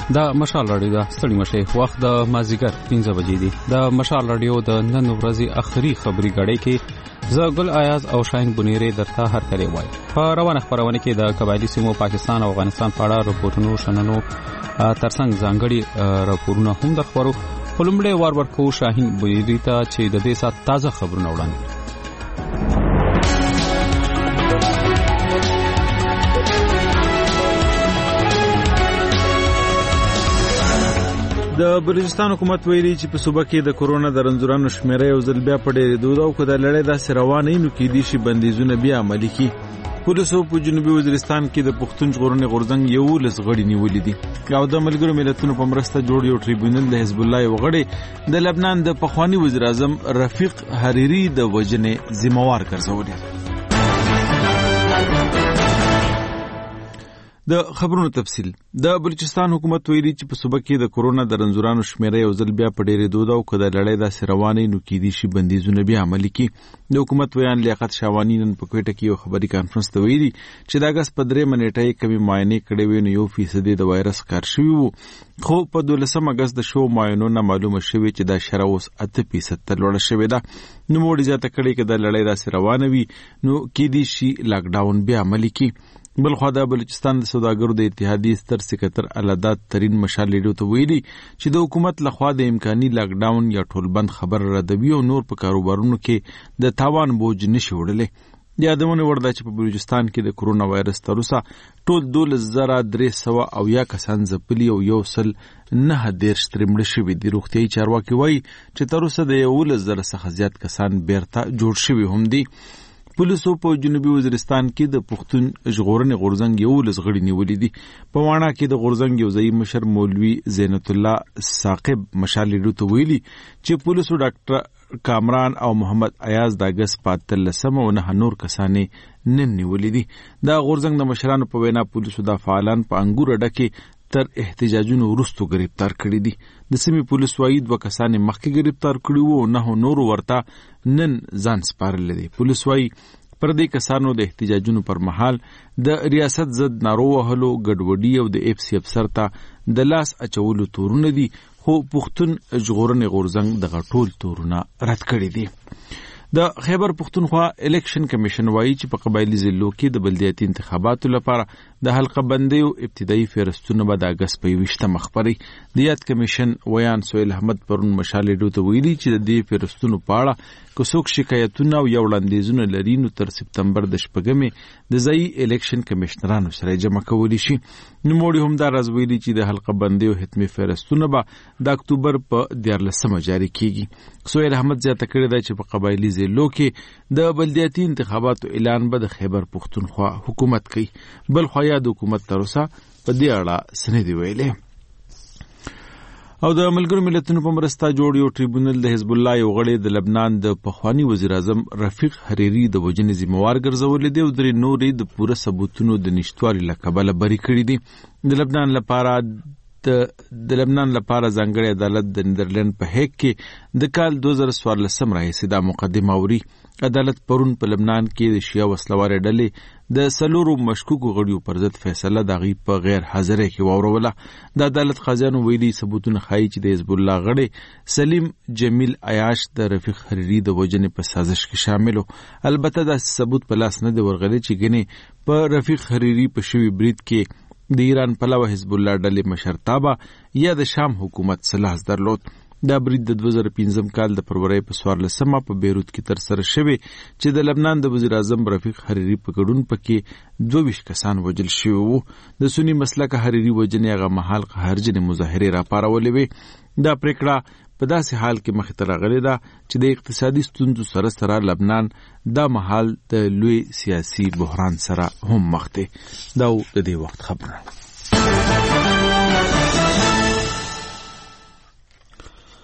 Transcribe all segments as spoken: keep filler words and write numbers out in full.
دا مشال رادیو دا ستړي مشه وخت د مازیګر پنځه بجې دي. د مشال رادیو د نن ورځې اخري خبري غړې کې زه ګل آیاز او شاهین بنيري درته هر کړي وای. په روانه خبرونه کې د قبایلی سیمو پاکستان او افغانستان په اړه راپورټونو شننو ترڅنګ ځانګړي راپورونه هم درخورو. خلمړې وار ورکو شاهین بنيري ته چې د دې سات تازه خبرونه وړاندې. د بلوچستان حکومت ویلي چې په صوبه کې د کورونا د رنځورانو شمیره یو ځل بیا په ډېرېدو ده او که د لړۍ داسې روانه وي نو کېدای شي بندیزونه بیا عملي کړي. پولیسو په جنوبي وزیرستان کې د پښتون ژغورنې غورځنګ یولس غړي نیولي دي او د ملګرو ملتونو په مرسته جوړ یو ټریبیونل د حزب الله یو غړی د لبنان د پخواني وزیر اعظم رفیق حریری د وژنې ذمہوار ګرځولي. د خبرونو تفصیل. د بلوچستان حکومت ویلي چې په صوبه کې د کورونا د رنځورانو شمیره یو ځل بیا په ډېرېدو ده او که د لړۍ داسې روانه وي نو کېدای شي بندیزونه بیا عملي کړي. د حکومت ویان لیاقت شاواني نن په کوټه کې یو خبري کانفرنس ته ویلي چې د اګست په درېیمه نیټه یې کمې معاینې کړې وې نو یو فیصدي د وایرس کار شوي وو، خو په دولسم اګست د شو معاینو نه معلومه شوې چې دا شره اوس اته فیصد ته لوړه شوې ده. نوموړي زیاته کړې که د لړۍ داسې روانه وي نو کېدای شي لاکډاون بیا عملي کړي. بلخوا د بلوچستان د سوداګرو د اتحادیې ستر سکرټر الادات ترین مشال لیډو ته ویلي چې د حکومت لخوا د امکاني لاکډاون یا ټولبند خبر ردوي او نور په کاروبارونو کې د تاوان بوج نشي وړلی. یادونه ورده چې په بلوچستان کې د کورونا وایرس تر اوسه ټول دولس زره درې سوه اویا کسان ځپلي او یو سل نهه دېرش ترې مړه شوي دي. روغتیایي چارواکي وایي چې تر اوسه د یولس زره څخه زیات کسان بیرته جوړ شوي هم دي. پولیسو په جنوبي وزیرستان کې د پښتون ژغورنې غورځنګ یولس غړي نیولي دي. په واڼه کې د غورځنګ یو ځایي مشر مولوي زینت الله ثاقب مشال لیډو ته ویلي چې پولیسو ډاکټر کامران او محمد ایاز د اګست په اتلسمه او نه نور کسانې نن نیولي دي. دا غورځنګ د مشرانو په وینا پولیسو دا فعالان په انګور اډه کې تر احتجاجونو وروسته گرفتار کړي دي. د سیمې پولیس وايي دوه کسان مخکې گرفتار کړي وو او نه نور ورته نن ځان سپارل دي. پولیس وايي پر دې کسانو د احتجاجونو پر مهال د ریاست ضد نارو وهلو ګډوډي او د اف سی افسر ته د لاس اچولو تورونه دي، خو پښتون ژغورنې غورځنګ دغه ټول تورونه رد کړي دي. د خیبر پختونخوا الیکشن کمیشن وایي چې په قبایلی ضلعو کې د بلدیاتي انتخاباتو لپاره د حلقه بندیو ابتدایي فهرستونه به د اګست په یوویشتمه خپري. د یاد کمیشن ویان سهیل احمد پرون مشال لیډو ته ویلي چې د دې فهرستونو په اړه که څوک شکایتونه او یا وړاندیزونه لري نو تر سپتمبر د شپږمې د ځایي الیکشن کمیشنرانو سره جمع کولی شي. نوموړي هم دا راز ویلي چې د حلقه بندیو حتمي فهرستونه به د اکتوبر په دیارلسمه جاري کیږي. سهیل احمد زیاته کړې ده چې په قبایلی ضلعو کې د بلدیاتي انتخاباتو اعلان به د خیبر پختونخوا حکومت کوي. بل خو یا د حکومت تر اوسه په دې اړه څه نه دي ویلي. او د ملګرو ملتونو په مرسته جوړ یو ټریبیونل د حزب الله یو غړی د لبنان د پخواني وزیر اعظم رفیق حریری د وژنې ذمہوار ګرځولې دی او درې نورې د پوره ثبوتونو د نشتوالي له کبله بری کړي دي. د لبنان لپاره د د لبنان لپاره ځانګړی عدالت د نیدرلند په هیګ کې د کال دوه زره څوارلسم راهیسې دا مقدمه اوري. عدالت پرون په لبنان کې د شیعه وسلوارې ډلې د څلورو مشکوکو غړیو پر ضد فیصله د هغوی په غیر حاضرۍ کې واوروله. د عدالت قاضیانو ویلي ثبوتونه ښایي چې د حزب الله غړی سلیم جمیل عیاش د رفیق حریري د وژنې په سازش کې شامل و. البته داسې ثبوت په لاس نه دی ورغلی چې ګنې په رفیق حریري په شوي برید کې د ایران پلوه حزب الله ډلې مشرتابه یا د شام حکومت څه لاس درلود. دا برید د دوه زره پنځم کال د فروری په څوارلسمه په بیروت کې ترسره شوی چې د لبنان د وزیر اعظم رفیق حریري په ګډون پکې دوه ویشت کسان وژل شوي وو. د سنی مسلکه حریري وژنې هغه مهال قهرجنې مظاهرې راپارولې وې. دا پریکړه په داسې حال کې مخې ته راغلې ده چې د اقتصادي ستونزو سره سره لبنان دا مهال د لوی سیاسي بحران سره هم مخ دی. دا د دې وخت خبره.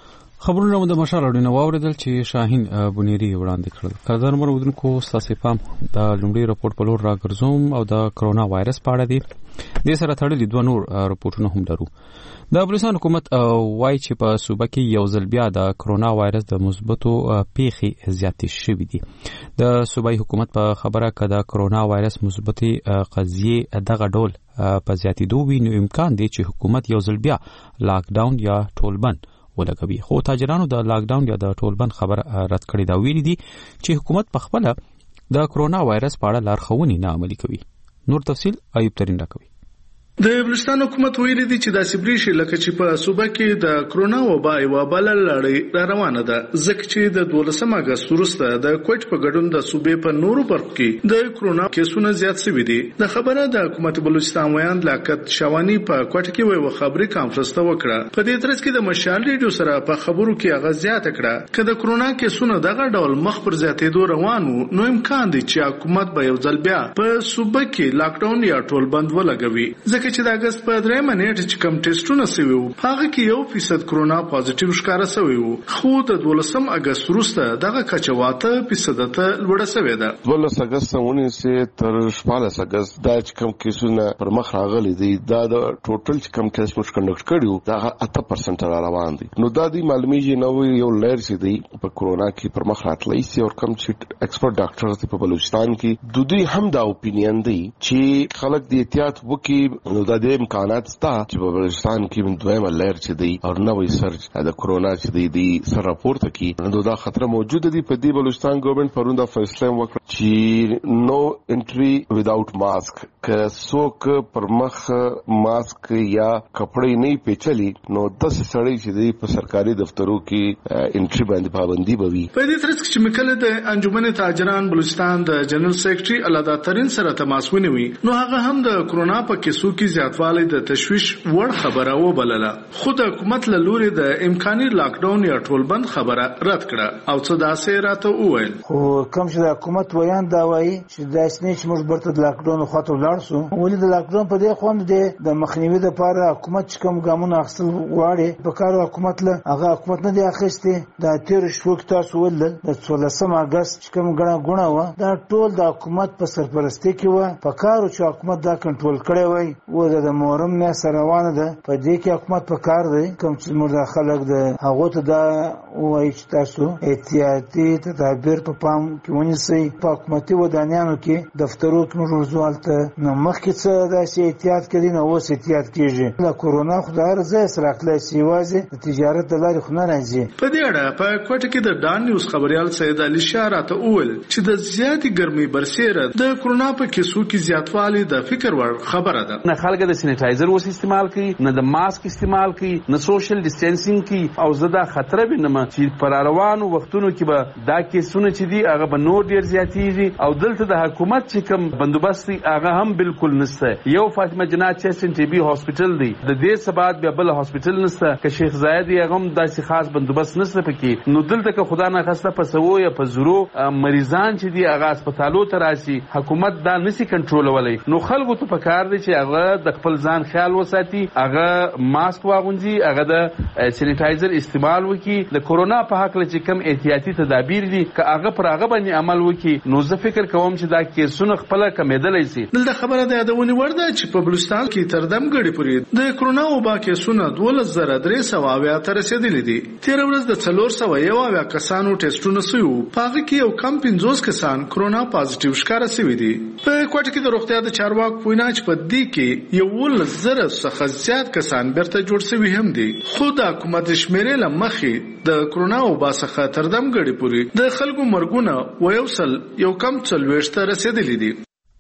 خبرونه د مشال اړینه واوریدل چې شاهین بنيري وړاندې کړل. قدر مرودونکو ساسې پام د لومړي راپور په لور راګرځوم او د کرونا وایرس په اړه دی. د سره تړلې دوه نور راپورټونه هم لرو. د بلوچستان حکومت وایي چې په صوبه کې یو ځل بیا د کرونا وایرس د مثبتو پیښې زیاتې شوې دي. د صوبایي حکومت په خبره کې د کرونا وایرس مثبتې قضیې دغه ډول په زیاتېدو وي، نو امکان دی چې حکومت یو ځل بیا لاک ډاون یا ټولبند ولګوي. خو تاجرانو د لاک ډاون یا د ټولبند خبر رد کړی دا ویلي دي چې حکومت په خپل د کرونا وایرس په اړه لارښوونې نه عملي کوي. نور تفصیل ایوب ترين راکوي. د بلوچستان حکومت ویلي دی چې د سبریشي لکه چې په صوبه کې د کرونا وبا یو بل لړۍ روانه ده، ځکه چې د دولسم اگست وروسته د کوټ په ګډون د صوبې په نورو برخو کې د کرونا کیسونه زیات شوي دي. د خبره د حکومت بلوچستان ویان لیاقت شوانی په کوټ کې وی خبري کانفرنس ته وکړه. په دې ترڅ کې د مشال ریډیو سره په خبرو کې هغه زیات کړه چې د کرونا کیسونه دغه ډول مخ پر زیاتېدو روانو، نو امکان دی چې حکومت به یو ځل بیا په صوبه کې لاک ډاون یا ټولبند ولګوي، ځکه چې د اگست په درېمه نیټه چې کوم ټیسټونه شوي وو هغه کې یو فیصد کرونا پازیټیو ښکاره شوی وو، خو د دولسم اگست وروسته دغه کچه واته فیصد ته لوړه شوې ده. دولس اگست ونیسه تر شپاړس اگست دا چې کوم کیسونه پر مخ راغلي دي دا د ټوټل چې کوم ټیسټ موږ کنډکټ کړیو دا اته پرسنټ را روان دي. نو دا د معلومیږي نو یو لیر سي دي په کرونا کې پر مخ راتلی سي او کوم چې ایکسپرت ډاکټرز په بلوچستان کې د دوی هم دا اوپینین دی چې خلک د احتیاط وکړي. نو دا د امکانات ستا چې په بلوچستان کې من دویمه لیر چې دی او نوې سرج د کرونا چې دی دی سر راپورته کی نو دا خطر موجود دی. په دې بلوچستان ګورنمنت پرون دا فیصله وکړه چې نو انټری وداوت ماسک که څوک پر مخ ماسک یا کپڑے نه پیچلی نو دس سړی چې دی په سرکاري دفترو کې انټری باندې پابندي بوي. په دې ترڅ کې مکله د انجمن تاجران بلوچستان د جنرال سیکریټري الادا ترين سره تماس ونیوي، نو هغه هم د کرونا په کیسو کې زیاتوالی د تشویش وړ خبره وبلله، خو د حکومت له لوري د امکاني لاک ډاون یا ټولبند خبره رد کړه او څه داسې راته وویل. خو کوم چې د حکومت ویان دا وایي چې د اسنیچ موږ برته د لاک ډاون خاطر لاړ سو، ولې د لاک ډاون په دې خوند دی د مخنیوي لپاره حکومت چې کوم ګامونه اخیستل غواړي په کار حکومت له هغه حکومت نه دی اخیستي. د تیر شپږ تاسو ولل د څوارلسم اگست چې کوم غړا غونه و دا ټول د حکومت په سرپرستی کې و، په کارو چې حکومت دا کنټرول کړی وای و د محرم نه سره روانه ده. په دې کې حکومت په کار دی کوم چې موږ خلک د هغه ته دا وایي چې تاسو احتیاطي تدابیر په پام کې ونیسئ. په حکومتي ودانیانو کې دفترو کې موږ ورزوالته نو مخکې څه داسې احتیاط کړي نو اوس احتیاط کېږي. د کرونا خدای رضا سره اخلاص یوازې د تجارت د لارې خو نه راځي. په دې اړه په کوټه کې د ډان نیوز خبريال سید علي شاه راته وویل چې د زیاتې ګرمۍ برسېره د کرونا په کیسو کې زیاتوالی د فکر وړ خبره ده. نه خلک د سینیټایزر وس استعمال کوي، نه د ماسک استعمال کوي، نه سوشل ډیسټنسینګ کوي او زدا خطر وینم چې پر روانو وختونو کې به دا کیسونه چې دي هغه به نور ډیر زیاتېږي او دلته د حکومت چې کوم بندوبست هغه هم بالکل نشته. یو فاطمه جنات چیسن ټي بي هاسپټل دی د دې سبات بیا بل هاسپټل نشته، که شیخ زاید هغه هم داسې خاص بندوبست نشته پکې. نو دلته که خدا نه خسته په سوو یا په زرو مریضان چې دي هغه هسپتالو ته راشي حکومت دا نسی کنټرولولای. نو خلکو ته پکار دی چې هغه د خپل ځان خیال وساتي، هغه ماسک واغوندي، هغه د سینیټایزر استعمال وکي، د کرونا په حق له چې کم احتیاطي تدابیر دي که هغه پر هغه باندې عمل وکي. نو زه فکر کوم چې دا کیسونه خپل کمیدلای شي. دلته خبره ده یادونه ورده چې په بلوچستان کې تر دم غړي پورې د کرونا وبا کیسونه دولس زره درې سوه اویا ته رسیدلي دي. تیر ورځ د څلور سوه یو اویا کسانو ټیسټونه شوي وو، په هغه کې یو کم پنځوس کسان کرونا پازیټیو ښکاره شوي دي. په کوټه کې د روغتیا د چارواکو وینا چې په دې کې یولس زره څخه زیات کسان بیرته جوړ شوي هم دي، خو د حکومت شمیرې له مخې د کرونا وبا څخه تر دم غړي پورې د خلکو مرګونه ویوسل یو کم څلوېښت ته رسیدلي دي.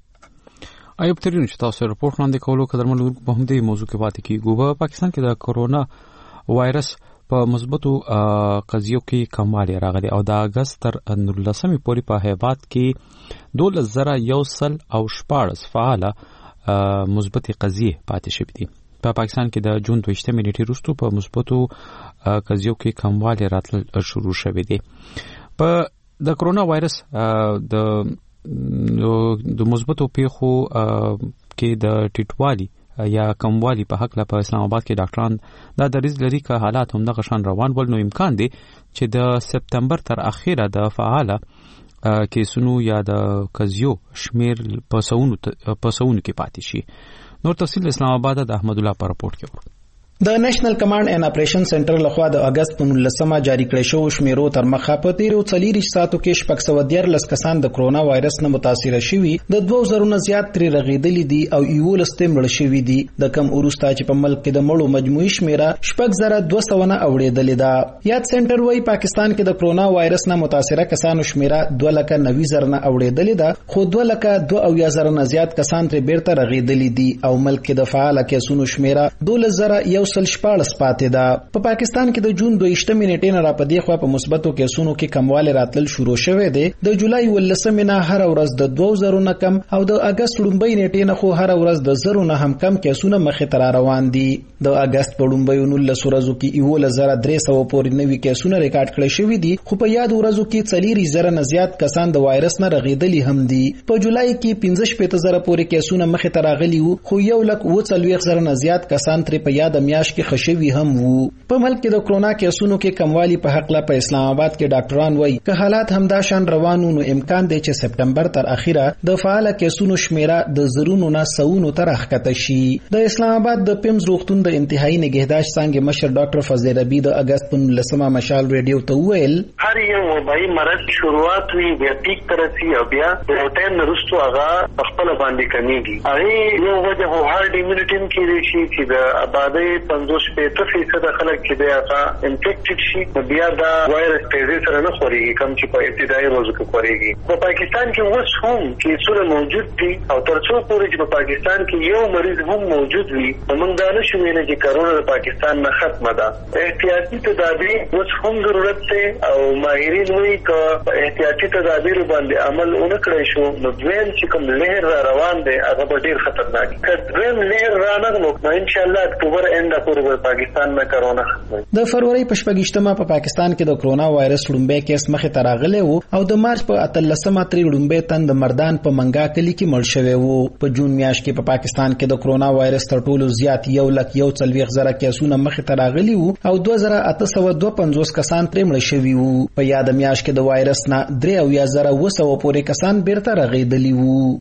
ایوب ترين چې تاسو رپورټ وړاندې کولو قدر ملګرو په همدې موضوع کې پاتې کیږو. په پاکستان کې د کرونا وایرس په مثبتو قضیو کې کموالی راغلی او د اگست تر نولسمې پورې په هیواد کې دولس زره یو سل او شپاړس فعاله مثبتې قضیې پاتې شوې دي. په پاکستان کې د جون دویشتمې نیټې وروسته په مثبتو قضیو کې کموالی راتلل شروع شوی دی. په د کرونا وایرس د د مثبتو پیښو کې د ټیټوالي یا کموالی په حق له په اسلام آباد کې ډاکټران دا دریز لري که حالات هم دغه شان روان ول نو امکان دی چې د سپتمبر تر اخره د فعاله کیسونو یا د قضیو شمیر په سونو په سونو کې پاتې شي. نور تفصیل اسلام آباد د احمد الله پر رپورټ کې ورو. د نېشنل کمانډ اینڈ اپریشن سنټر لخوا د اگست په نولسمه جاری کړی شو شمیرو تر مخه په تیرو څلوریش ساعتو کې شپږ سوه دیارلس کسان د کرونا وایرس نه متاثر شوي، د دوه زرو نه زیات ترې رغېدلي دي او یولس ترې مړه شوي دي. د کم وروسته چې په ملک کې د مړو مجموعي شمیره شپږ زره دوه سوه نه اوړېدلې ده. یاد سنټر وایي پاکستان کې د کرونا وایرس نه متاثره کسانو شمیره دوه لکه نوي زره نه اوړېدلې ده، خو دوه لکه دوه اویا زره نه زیات کسان ترې بیرته رغېدلي دي او ملک کې د فعاله کیسونو شمیره دولس زره یو سل شپاړس پاتې ده. په پاکستان کې د جون دویشتمې نیټې نه را پدې خوا په مثبتو کیسونو کې کموالی راتلل شروع شوی دی. د جولای ولسمې نه هر ورځ د دوه زرو نه کم او د اگست لومبۍ نیټې نه خو هر ورځ د زرو نه هم کم کیسونه مخې ته را روان دي. د اگست په لومبۍ نولس ورځو کې یولس زره درې سوه پورې نوي کیسونه ریکارډ کړي شوي دي، خو په یاد ورځو کې څلېرویشت زره نه زیات کسان د وایرس نه رغېدلي هم دي. په جولای کې پنځه شپېته زره پورې کیسونه مخې ته راغلي وو، خو یو لک اووه څلوېښت زره نه زیات کسان ترې په یاده میاشت کې ښه شوي هم وو. په ملک کې د کرونا کیسونو کې کموالی په حق لا په اسلام آباد کې ډاکټران وایي که حالات همدا شان روانو نو امکان دی چې سپتمبر تر اخره د فعال کیسونو شمیره د زرونو نه سوونو ته راښکته شي. د اسلام آباد د پیمز روغتون د انتهایی نگهداشت څانګې مشر ډاکټر فضل ربی د اگست په نولسمه مشال ریډیو ته وویل هر یو وبایي مرض شروعات وي بیا پیک ته رسي او بیا د ټایم نه وروسته هغه په خپله باندې کمیږي. هغې یو وجه خو هارډ ایمیونټي هم کیدی شي چې د آبادۍ پنځوس شپېته فیصده خلک چې دی هغه انفیکټډ شي بیا دا وایرس تیزۍ سره نه خورېږي کوم چې په ابتدایي ورځو کې خورېږي. په پاکستان کې اوس هم کیسونه موجود دي او تر څو پورې چې په پاکستان کې یو مریض هم موجود وي موږ دا نشو ویلی چې کرونا د پاکستان نه ختمه ده. احتیاطي تدابیر اوس هم ضرورت دی او ماهرین وایي که په احتیاطي تدابیرو باندې عمل ونه کړی شو نو دویم چې کوم لهر را روان دی هغه به ډېر خطرناک که دویم لهر رانغلو نو انشاءالله اکتوبر اینده پورې به پاکستان نه کرونا د فروری په شپږیشتمه په پاکستان کې د کرونا وایرس لومبی کیس مخې ته راغلی و او د مارچ په اتلسمه ترې لومبی تن د مردان په منګا کلي کې مړ شوی و. په جون میاشت کې په پاکستان کې د کرونا وایرس تر ټولو زیات یو لک یو څلوېښت زره کیسونه مخې ته راغلي وو او دوه زره اته سوه دوه پنځوس کسان ترې مړه شوي وو. په یاده میاشت کې د وایرس نه درې اویا زره اوه سوه پورې کسان بیرته رغېدلي وو.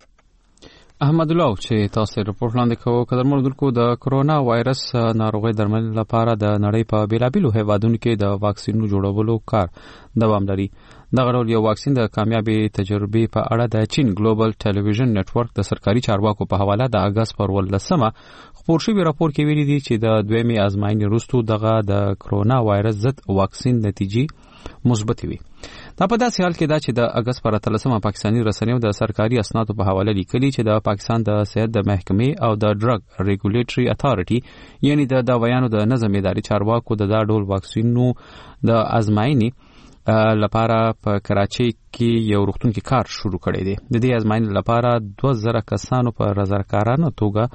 احمد الله چې تاسو رپورټ لاندې کوو قدر مردلکو د کرونا وایرس ناروغي درمل لپاره د نړۍ په بیلابیلو هیوادونو کې د واکسینونو جوړولو کار دوام لري. دغه ډول یو واکسین د کامیابی تجربې په اړه د چین ګلوبل ټلویزیون نتورک د سرکاري چارواکو په حواله د اگست پر ولسمه خپور شوی راپور کې ویلي دي چې د دویمې ازمایښت وروسته دغه د کرونا وایرس ضد واکسین نتیجې مثبت وي. دا په داسې حال کې دا چې د اگست پر اتلسمه پاکستاني رسنیو د سرکاري اسنادو په حواله لیکلي چې د پاکستان د صحت د محکمې او د ډرګ ریګولیټري اتھارټي یعنی د دوايانو د نظم اداري چارواکو د دا ډول واکسینونو د ازمایښت لپاره په کراچۍ کې یو روغتون کې کار شروع کړی دی. د دې ازمایښت لپاره دوه زره کسانو په رضاکارانه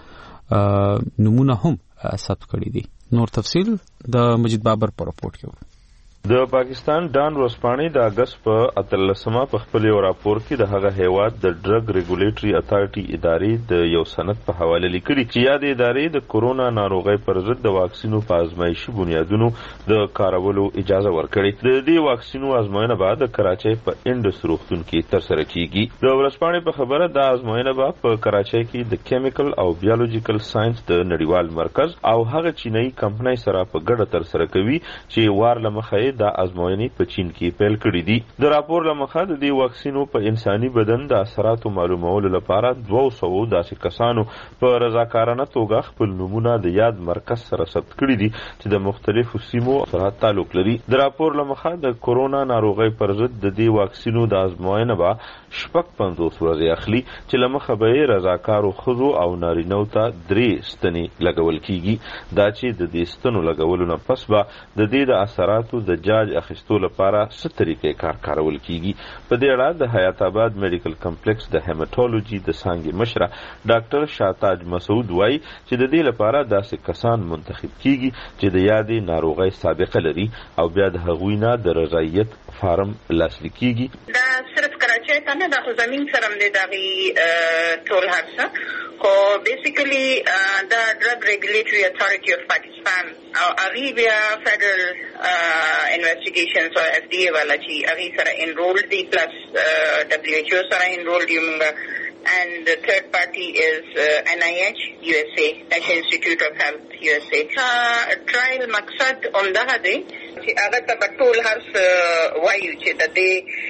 توګه نمونه هم ثبت کړي دي. نور تفصیل د مجید بابر په رپورټ کې. د پاکستان ډان ورځپاڼې د اگست په اتلسمه په خپل یو راپور کې د هغه هیواد د ډرګ ریګولیټري اتھارټي ادارې د یو سند په حواله لیکلي چې یاد ادارې د کورونا ناروغۍ پر ضد د واکسینو په ازمایشي بنیادونو د کارولو اجازه ورکړې. د دې واکسینو ازموینه به د کراچۍ په انډس روغتون کې ترسره کیږي. د ورځپاڼې په خبره دا ازموینه به په کراچۍ کې د کیمیکل او بیولوژیکل ساينس د نړیوال مرکز او هغه چینایي کمپنۍ سره په ګډه ترسره کوي چې وار لمخه دا ازموینې په چین کې پیل کړي دي. د راپور لمخه د دې واکسینو په انساني بدن د اثراتو معلومولو لپاره دوه سوه داسې کسانو په رضاکارانه توګه خپل نومونه د یاد مرکز سره ثبت کړي دي چې د مختلفو سیمو سره تعلق لري. د راپور لمخه د کورونا ناروغۍ پر ضد د دې واکسینو د ازموینه به شپږ پنځوس ورځې اخلي چې لمخه به یې رضاکارو ښځو او نارینهو ته درې ستنې لګول کیږي. دا چې د دې ستنو لګولو نه پس به د دې د اثراتو د جاج اخیستو لپاره څه طریقې کار کارول کیږي. په دې اړه د حیات آباد میډیکل کمپلیکس د هیماتولوژي د څانګې مشره ډاکټر شاتاج مسعود وایي چې د دې لپاره داسې کسان منتخب کیږي چې د یادې ناروغۍ سابقه لري او بیا د هغوی نه د رضایت فارم لاسلیک کیږي. دا صرف کراچۍ ته نه دا خو زمین سره هم دی دغې ټول هر څه کو بیسیکلی دا ډرګ ریګولیټری اتھارټي اف پاکستان او هغه بیا فیډرل انویسټیګیشنز او اف ډي اے والا چې هغه سره انرولډ دي پلس دبليو ایچ او سره انرولډ دي موږ and the third party is uh, N I H U S A, National Institute of Health U S A. Uh, trial مقصد عمده دی چې هغه ته ټول هرڅ وایو چې د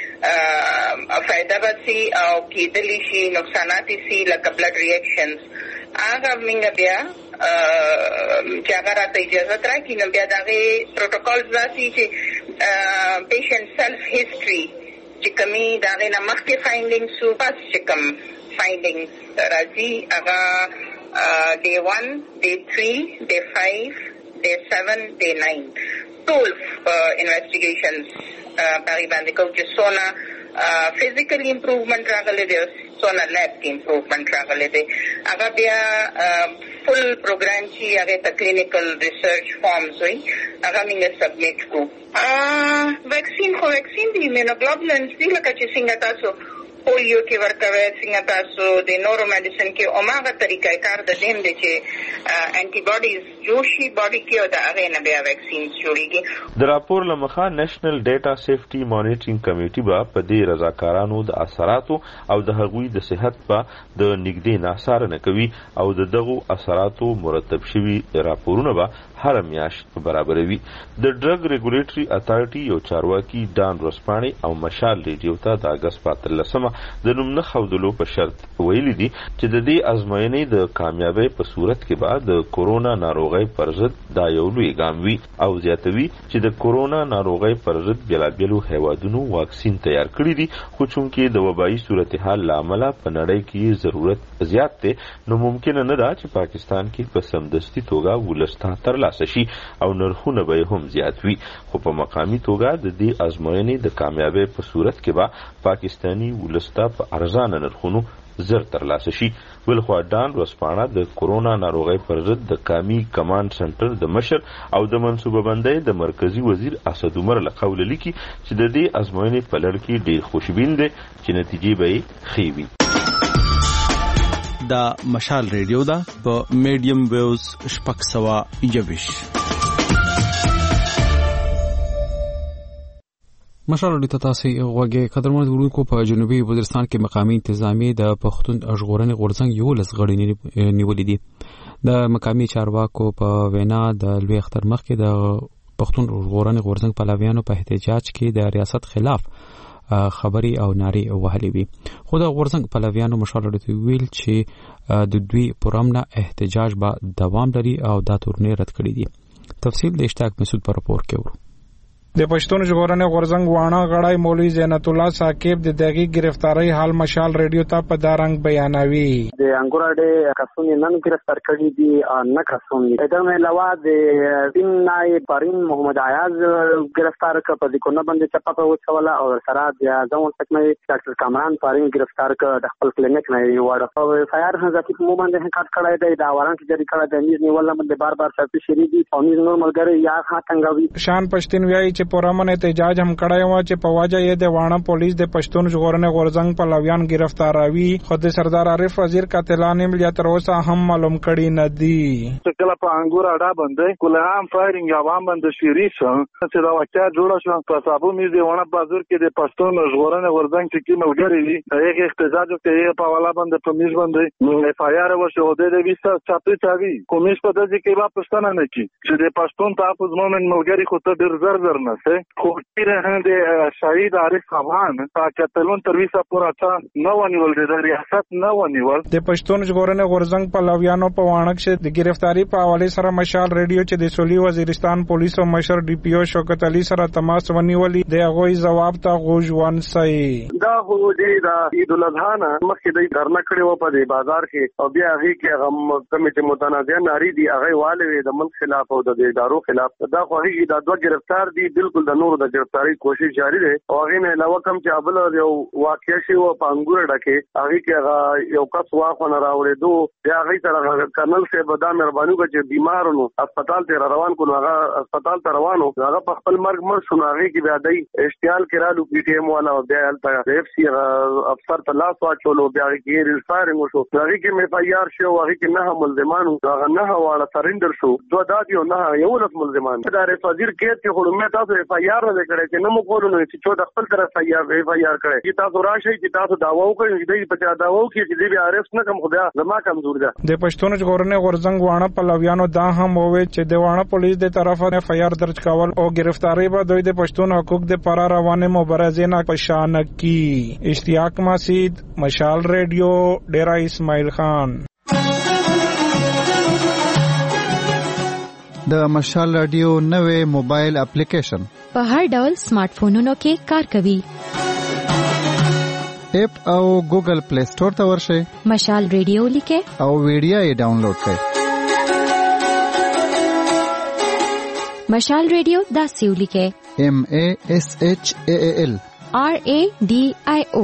دې فائدہ به سي او کېدلی شي نقصانات سي لکه بلډ ریاکشنز هغه موږ بیا چې هغه راته اجازه راکړي نو بیا دغه پروتوکولز راسي چې پیشنټ سیلف هیستوري چې کومي دغه نه مخکې فایندینګز سو پس چې کوم findings راځي هغه day one, day three, day five, day seven, day nine ټول investigations پاری باندې کوم چې سونا physical improvement راغلی دی سونا lab کې improvement راغلی دی هغه بیا full program چې هغه ته clinical research forms وي هغه موږ submit کوو vaccine خو vaccine دی immunoglobulins دی لکه چې څنګه تاسو پولیو کې ورکوي څنګه تاسو د نورو میډیسن کې اوماغه طریقې کار د دیم دي چې انټي باډیز جوشي باډي کې او د هغه نه بیا ویکسینز جوړیږي د راپور لمخه نېشنل ډیټا سیفټي مانیټرینګ کمیټي به په دې رضاکارانو د اثراتو او د هغوی د صحت په د نګدې ناسارنه کوي او د دغو اثراتو مرتب شوي راپورونه به هر میاشت برابروي د ډرګ ریګولیټري اتھارټي یو چارواکي ډان روسپاڼي او مشال ریډیو ته د اگست په اتلسمه د نوم نه ښودلو په شرط ویلي دي چې د دې ازموینې د کامیابۍ په صورت کې به د کورونا ناروغۍ پر ضد دا یو لوی ګام وي او زیاتوي چې د کورونا ناروغۍ پر ضد بېلابېلو هیوادونو واکسین تیار کړي دي خو چونکې د وبایي صورتحال له امله په نړۍ کې ضرورت زیات دی نو ممکنه نه ده چې پاکستان کې په سمدستي توګه ولس ته ترلاسه شي او نرخونه به هم زیات وي خو په مقامي توګه د دې ازموینې د کامیابۍ په صورت کې به پاکستاني ولس ته په ارزانه نرخونو زر ترلاسه شي ولخوا ډان روسپاڼه د کورونا ناروغۍ پر ضد د قامي کمانډ سنټر د مشر او د منصوبه بندۍ د مرکزی وزیر اسد عمر له قوله لیکي چې د دې ازموینې په لړ کې ډېر خوشبین دی چې نتیجې به یې ښې وي دا مشال ریډیو ده په میډیم ویوز شپږ سوه یوویشت مشال ډیټا تاسو غوږی قدرمن ورونکو په جنوبي وزیرستان کې مقامي انتظامی د پښتون ژغورنې غورځنګ یو لس غړي نیولې دي د مقامي چارواکو په وینا د لوی اختر مخ کې د پښتون ژغورنې غورځنګ پلویانو په احتجاج کې د ریاست خلاف خبري او ناري وهلې وي خو د غورځنګ پلویانو مشال ډیټا ویل چې د دوی پرامنه احتجاج به دوام لري او دا تورنې رد کړې دي تفصیل د اشتاق مسعود پر راپور کې ورو د پښتون ژغورنې غورځنګ واڼه غړی مولوي زینت الله ثاقب د دغه گرفتاری حال مشال ریډیو ته په دارنګ بیانوي د انګورډه کسونی نن گرفتار کړي دي نه کسونی دغه علاوه د دین نائب پرین محمد عیاض گرفتار کړ په دکونه باندې چپا په وڅوله او سره د ځون تکمه ډاکټر کامران پرین گرفتار کړ د خپل کلینیک نه وړ په فایر ذاتی مو باندې کټ کړای دی دا وارانت جری کړی د نیز نیول باندې بار بار ساتي شری دي او نیز نور ملګری یا خاطنګوي شان پښتون ویای چې پرامن احتجاج هم کړای و چې په واجه یې د واڼه پولیس د پښتون ژغورنې غورځنګ په لویان گرفتاروي خو د سردار عارف وزیر قاتلان ملي تر اوسه هم معلوم کړي نه دي کله په انګور اډا باندې کله هم فایرینګ عوام باندې شری شو چې دا واقعیا جوړه شو په صابو میز دی واڼه بازار کې د پښتون ژغورنې غورځنګ چې ملګری دي هغه احتجاج کوي په والا باندې په میز باندې اف آی آر ورشو د دې وسته چاپی چاوي کومیش په دې کې با پښتنه نه کی چې د پښتون تحفظ مومن ملګری خو ته ډیر زر زر نه سه خو ډیر د شهید عارف افغان په کتلون تر وسه پورا تا نو ونیول د ریاست نو ونیول د پښتون ژغورنې غورځنګ په لویانو په وانک شه د گرفتاری په حواله سره مشال ریډیو چې د سولي وزیرستان پولیسو مشر ډي پی او شوکت علي سره تماس ونیولې د هغه جواب ته غوښوان سي دا هو د عيد الاضحى نه مخکې د درنه کړي و په بازار کې او بیا هغه کې هغه کمیټه متنازعه ناری دي هغه والي د ملک خلاف او د ادارو خلاف دا خو هغه د دوه گرفتار دي بالکل د نورو د گرفتاری کوشش جاری ده او هغه نه علاوه کوم چې ابل یو واقع شی او پنګور ډکه هغه کې یو کس واخونه راوړې دوه یا هغه سره کرنل سے بدا مهرباني وکړي چې بیمارونو هسپتال ته روان کړو هغه هسپتال ته روانو هغه په خپل مرګ مر شو هغه کې بیا دای اشتعال کړهلو پی ټی ایم والا او بیا الته اف سی افسر ته لاس واچولو بیا کې ریل فایرنګ وشو هغه کې مې فایار شو هغه کې نه ملزمانو هغه نه واړه سرندر شو دوه دادیو نه یو لس ملزمان دا رئیس وزیر کې چې خړمه تاسو اف ای آر نه کړی چې نه مو کولو چې چود خپل طرف فایار اف ای آر کړی چې تاسو راشي چې تاسو داوا وکړئ چې دې په داوا وکړي چې دې ارست نه کوم خدای زما کمزور ده د پښتون ژغورنې غورځنګ وانه پلویانو دا هم وویل چې د وانه پولیس د طرفه اف ای آر درج کول او گرفتاری به دوی د پښتون حقوق د پر روانه مبارزې نه پشان کی. اشتیاق مسید، مشال ریډیو، ډیرا اسماعیل خان. د مشال رادیو نوې موبایل اپلیکیشن په هر ډول سمارټ فونونو کې کار کوي. اپ او ګوګل پلی سٹور ته ورشئ، مشال ریډیو لیکه او ویډیو یې ډاونلوډ کړئ. مشال ریډیو داسې ولیکه ایم ا اس ایچ ا ال آر ا ډي آی او.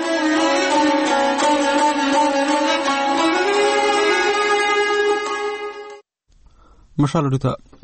مشال ریډیو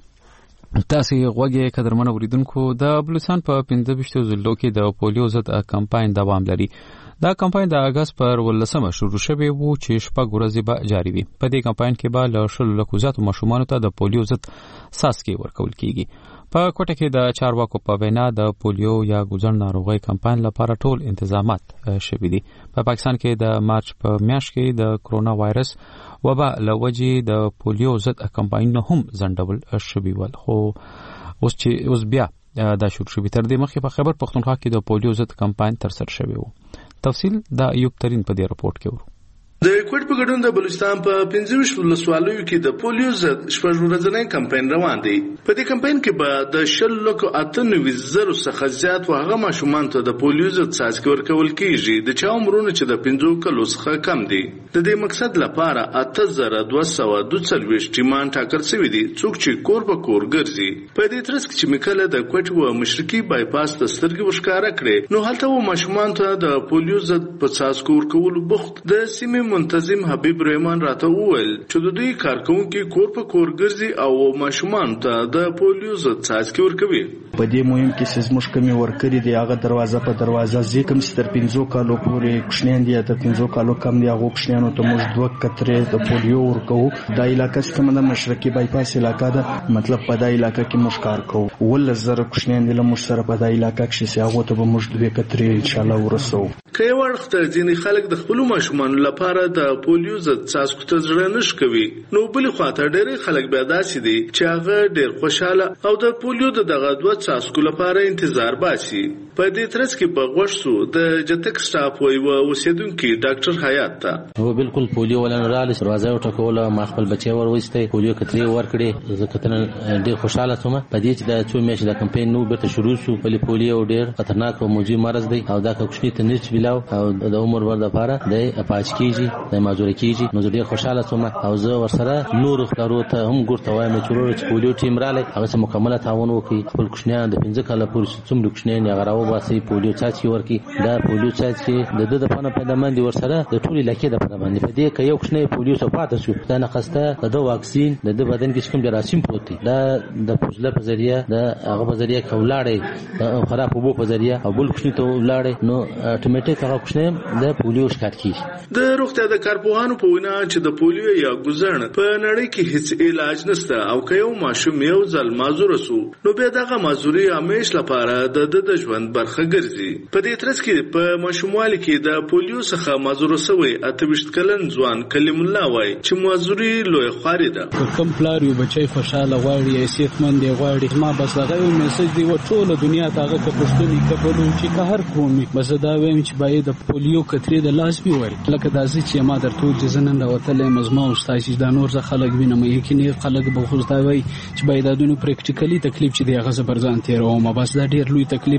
ته تاسو غوږی قدرمن اوریدونکو د بلوچستان په پنځه ویشت ضلعو کې د پولیو ضد کمپاین دوام لري. دا کمپاین د اگست پر ولسمه شروع شوی وو چې شپږ ورځې به جاری وي. په دې کمپاین کې به له شلو لکو زیاتو ماشومانو ته د پولیو ضد څاڅکي ورکول کیږي. په کوټه کې د چارواکو په وینا د پولیو یا ګوزن ناروغي کمپاین لپاره ټول انتظامات شوي دي. په پاکستان کې د مارچ په میاشت کې د کرونا وایرس وبا لوجې د پولیو ضد کمپاین هم ځنډول شوي ول، خو اوس چې اوس بیا دا شروع شوی. تر دې مخکې په خیبر پختونخوا کې د پولیو ضد کمپاین تر سره شوی وو. تفصیل د ایوب ترین په دې رپورت کې ورو. د کوټ په ګډون د بلوچستان په پنځه ویشت ولسوالیو کې د پولیو ضد شپږ ورځنی کمپاین روان دی. په دې کمپاین کې به د شل لکو اته نوي زرو څخه زیات وهغه ماشومان ته د پولیو ضد څاڅکي ورکول کیږي د چا عمرونه چې د پنځو کلو څخه کم دي. د دې مقصد لپاره اته زره دوه سوه دوه څلوېښت ټیمان ټاکل شوي دي څوک چې کور په کور ګرځي. په دې ترڅ کې چې میکله د کوټ و مشرقي بایپاس ته سترګې وښکاره کړې نو هلته و ماشومان ته د پولیو ضد په څاڅکو ورکولو بوخت د سیمې منتظم حبیب رحمان راته وویل چې د دوی کارکونکي کور په کور ګرځي او ماشومان ته د پولیو ضد څاڅکي ورکوي. په دې مهم کې چې زموږ کمی ورکړي دی هغه دروازه په دروازه ځي کوم چې تر پنځو کالو پورې کوچنیان دي تر پنځو کالو کم دي هغه کوچنیانو ته موږ دوه کترې د پولیو ورکوو. دا علاقه چې کومه د مشرقي بایپاس علاقه ده مطلب په دا علاقه کې موږ کار کوو. ولس زره کوچنیان دي له موږ سره په دا علاقه کې چې هغه ته به موږ دوه کترې ان شاء الله ورسوو. که یو وخت ځینې خلک د خپل ماشومان لپاره د پولیو ضد څاڅکو ته زړه نش کوي نو بل خواته ډېر خلک بیا داسې دي چې هغه ډېر خوشاله او د پولیو د دغه دوه څاڅکو لپاره انتظار باسي. په دې ترڅ کې په غوښتو د جتک سټاف وي او اوسیدونکو ډاکټر حیات ته هو بالکل پولیو ولن رااله دروازه وټکوله ما خپل بچي ور وستي پولیو کتري ور کړې زه کتن ډېر خوشاله سوم. په دې چې د څو میاشتې د کمپاین نو بیرته شروع شو. په پولیو ډېر خطرناک او موجي مرض دی او دا کوښنی ته نش ویلاو او د عمر ور د لپاره د اپاچ کیږي د مازور کیږي نو ډېر خوشاله سوم او زه ورسره نور خبرو ته هم ګورته وایم چې پولیو ټیم رااله هغه مکمله تعاون وکړي. خپل کوښنیان د پنځه کاله پورې څومره کوښنیان یې غراو باسي پولیو څاڅکي ورکي. دا پولیو څاڅکي د د په پیدا باندې ورسره د ټولي لکه د په باندې په دې کې یو کوښنی پولیو صفات شو دا نه خسته د واکسین د د بدن کې کوم جراثیم پروت دي دا د پوزله په ذریعہ د هغه په ذریعہ کولاړې خراب وبو په ذریعہ او بل کوښنی ته ولاړې نو اتوماتیک هغه کوښنی د پولیو ښکار کیږي. د روغتیا د کارپوهانو په وینا چې د پولیو یا ګوزن په نړۍ کې هیڅ علاج نشته او که یو ماشوم یو ځل معذور شو نو بیا دغه معذوري همیش لپاره د د ژوند برخه ګرځي. په دې ترڅ کې په ماشوموالي کې د پولیو څخه معذور شوی اته ویشت کلن ځوان کلیم الله وای چې معذوري لوی خواري ده. کوم پلار یو بچي خوشاله غواړي صحتمند دی غواړي ما بس دغه یو میسج دی و ټول دنیا ته هغه پښتوني کبلو چې که هر قومي بس دا وایم چې باید د پولیو کترې د لاس بي وړي لکه داسې چې ما درته چې زنن راوتلې مزما او ستاسو د نور ځخه خلک وینم یقیني خلک به خوښ دا وای چې باید دونه پریکټیکلی تکلیف چې دی هغه زبرځان تیر او ما بس دا ډیر لوی تکلیف دی چې مال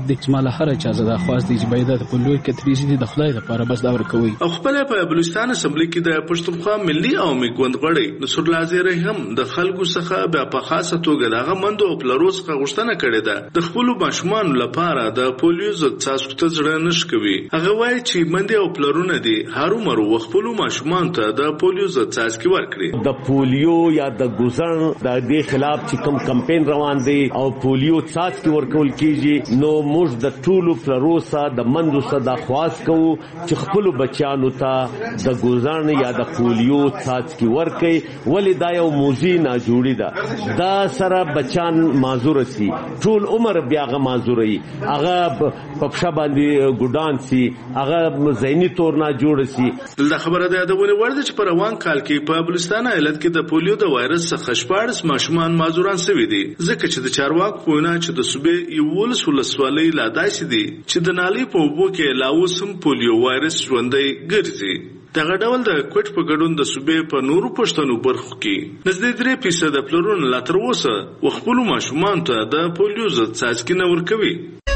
له هر چا زده خواست دي چې باید د پولیو کتري دي د خدای لپاره بس دا ورکوي. او خپل په بلوچستان اسمبلی کې د پښتونخوا ملي عوامي ګوند غړي نصر الله زیری هم د خلکو څخه بیا په خاصه توګه دغه مندو او پلروس څخه غوښتنه کړې ده د خپل ماشومان لپاره د پولیو ضد څاڅکو ته ځړ نش کوي. هغه وایي چې مندي او پلرونه دي هارو مرو خپل ماشومان ته د پولیو ضد څاڅکي ورکړي. د پولیو یا د ګوزن د دې خلاف چې کوم کمپاین روان دی او پولیو څاڅکي ورکول کیږي نو موږ د ټولو پلروسا د مندو صدا خواست کوو چې خپل بچانو ته د ګوزن یا د پولیو څاڅکي ورکړي ولې دا یو موزي نه جوړی ده دا سره بچان معذور سي ټول عمر بیاغه معذوري هغه په پښه باندې ګډان سي هغه زینی تور نه جوړ سي. د خبره ده د ولې ورده چې په روان کال کې په بلوچستان ایالت کې د پولیو د وایرس څخه شپږ ماشومان معذوران شوي دي ځکه چې د چارواکو په وینا چې د صوبې یولس ولسوالۍ لا داسې دي چې د نالۍ په اوبو کې لا اوس هم پولیو وایرس ژوندی ګرځي. دغه ډول د کوټ په ګډون د صوبې په نورو پښتنو برخو کې نږدې درې فیصده پلرونه لا تر اوسه خپل ماشومان ته د پولیو ضد څاڅکي نه ورکوي.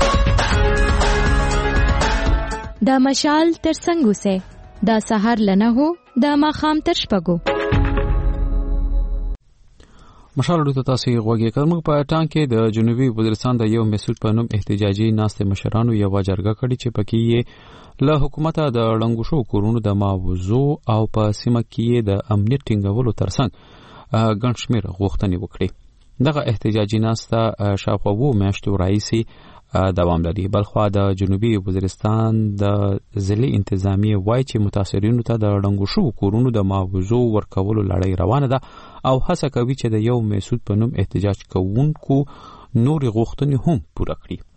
د مشال تر څنګه سه دا سحر لنه هو د ماخام تر شپګو مشال ورته تاسو غوږی کړم په ټانګ کې د جنوبي وزیرستان د یو مسعود په نوم احتجاجي ناست مشرانو یو جرګه کړي چې پکې یې له حکومت د ړنګو شو کورونو د معاوضو او په سیمه کې د امنیت ټینګولو ترڅنګ ګڼ شمېر غوښتنې وکړي. دغه احتجاجي ناست شاوخوا وو میاشتو راهیسې دوام لري. بلخوا د جنوبي وزیرستان د ضلع انتظامیه وایي چې متاثرینو ته د ړنګو شو کورونو د معاوضو ورکولو لړۍ روانه ده او هڅه کوي چې د یو مسعود په نوم احتجاج کوونکو نور غوښتنې هم پوره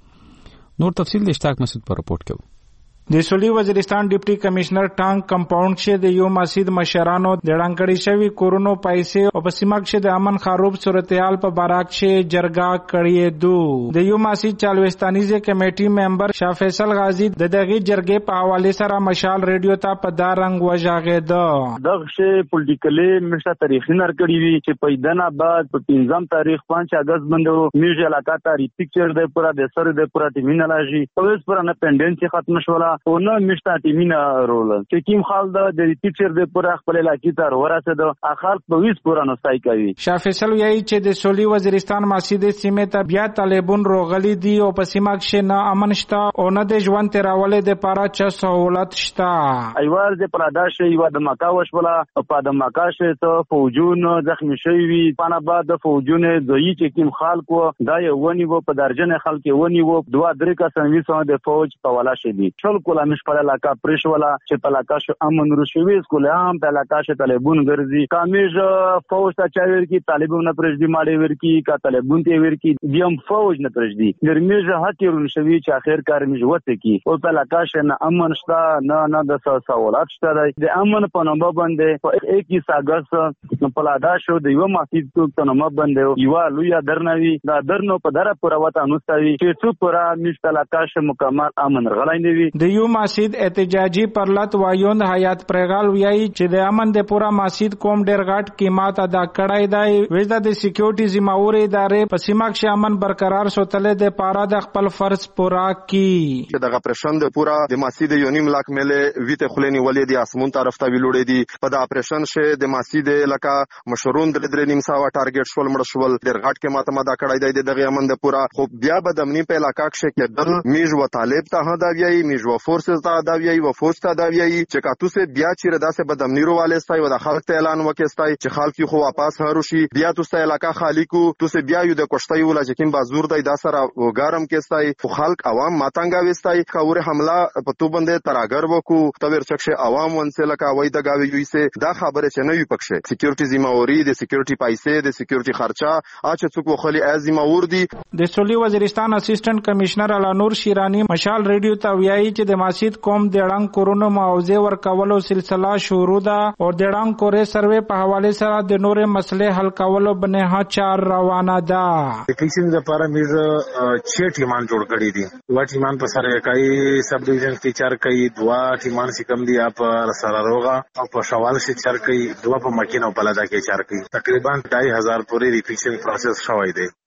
کړي. نور تفصیل د اشتاق مسعود په رپورټ کې د سولي وزیرستان ډیپټي کمشنر ټانګ کمپاوند شه د یو مسجد مشرانو د ډنګړی شوی کورونو پیسې او په سیمک شه د امن خراب صورتحال په باراک شه جرګه کړی دو. د یو مسجد چالوستانیزه کمیټي ممبر شاه فیصل غازی د دغه جرګې په حواله سره مشال ریډیو ته په دارنګ وژاغې ده. دغه شه پولیټیکلی مشته تاریخي نرکړی وی چې پیدانه بعد په پنځم تاریخ پنځه اگست باندې میږي علاقه تاریخ پکچر د پورا د سر د پورا ټیمینالوژي او اس پر نه پندنسي ختم شولا او نه مشته ټیمینا رول چې کیم خال د د پکچر د پورا خپل علاقې تر ورسه د اخر په ویس پورا نستای کوي. شاه فیصل یې چې د سولي وزیرستان مسجد سیمه ته بیا طالبون روغلی دي او په سیمه کې نه امن شته او نه د ژوند تیرولې د پاره چا سہولت شته. ایوار د پراداش یو د مکا وشولا په د مکا شه ته فوجون زخمی شوی وي پانه بعد د فوجون ځای چې کیم خلکو دا یو ونی وو په درجن خلک ونی وو دوه درې کا سرویسونه د فوج په والا شه دي ټول کولا مش په علاقہ پرشولا چې په علاقہ شو امن روشوي سکول هم په علاقہ شه طالبون ګرځي کامیز فوج ته چاویر کی طالبون نه پرځدي ماړي ور کی کا طالبون ته ور کی دیم فوج نه پرځدي ګرمیز هټیرون شوی چې اخر کار میج وته کی او په علاقہ شه نه امن شته نه نه د سہولت شته د امن په نوم باندې په اکیس اگست په لادا شو د یو مسجد په نوم باندې یو لوی درنوي دا درنو په دره پورا وته انوستوي چې څو پورا میج علاقہ شه مکمل امن غلاندې وي. د یو مسجد احتجاجی پرلط وایوند حیات پرغال ویایي چې د امن د پورا مسجد کوم ډیر غټ قیمت ادا کړای دی وځه د سکیورټي ذمہور ادارې په سیمه کې امن برقرار ساتل د پاره د خپل فرض پورا کی. دغه پرشن د پورا د مسجد یونیم لاک ملې ویته خلینی ولې دی اسمون طرف ته ویلوړې دي په د اپریشن شه د مسجد لکه مشرون د درې نیم ساوه ټارګټ شول مړ شول ډیر غټ قیمت ادا کړای دی دغه امن د پورا خو بیا به د امنی په علاقہ کې کېدل میج و طالب ته هدا ویایي میج و فورسز ته دا ویایي و فوج ته دا ویایي چې کاتو سه بیا چیرې داسې بدامنی رو والے ستای و د خلک ته اعلان وکړای چې خلک خو واپس هروشي بیا تو سه علاقہ خالی کو تو سه بیا یو د کوشتای ولا چې کیم بازور دی دا سره وګارم کېستای خو خلک عوام ماتنګا وستای کاوره حمله په تو باندې تراګر وکو تور چکشه عوام ونسه لکه وای د گاوی یوي سه دا خبره چې نه وي پکشه سکیورټي ذمہوري د سکیورټي پیسې د سکیورټي خرچه اچ څوک خلی از ذمہور دي. د سولي وزیرستان اسسټنټ کمشنر علانور شیرانی مشال ریډیو ته ویایي چې د مسجد کوم د ډنګ کورونو معاوضه ورکولو سلسله شروع ده او د ډنګ کورې سروې په حواله سره د نورې مسلې حل کولو بنه چار روانه ده. د کیسین لپاره موږ چې ټیمان جوړ کړی دي دوه ټیمان په سره کای سب ډیویژن کې چار کای دوه ټیمان سکم دي اپ سره روغا او په شوال سے چار کای دوه په مکینو په لدا کې چار کای تقریبا ढाई हज़ार پورې ریفیکشن پروسس شوی دی.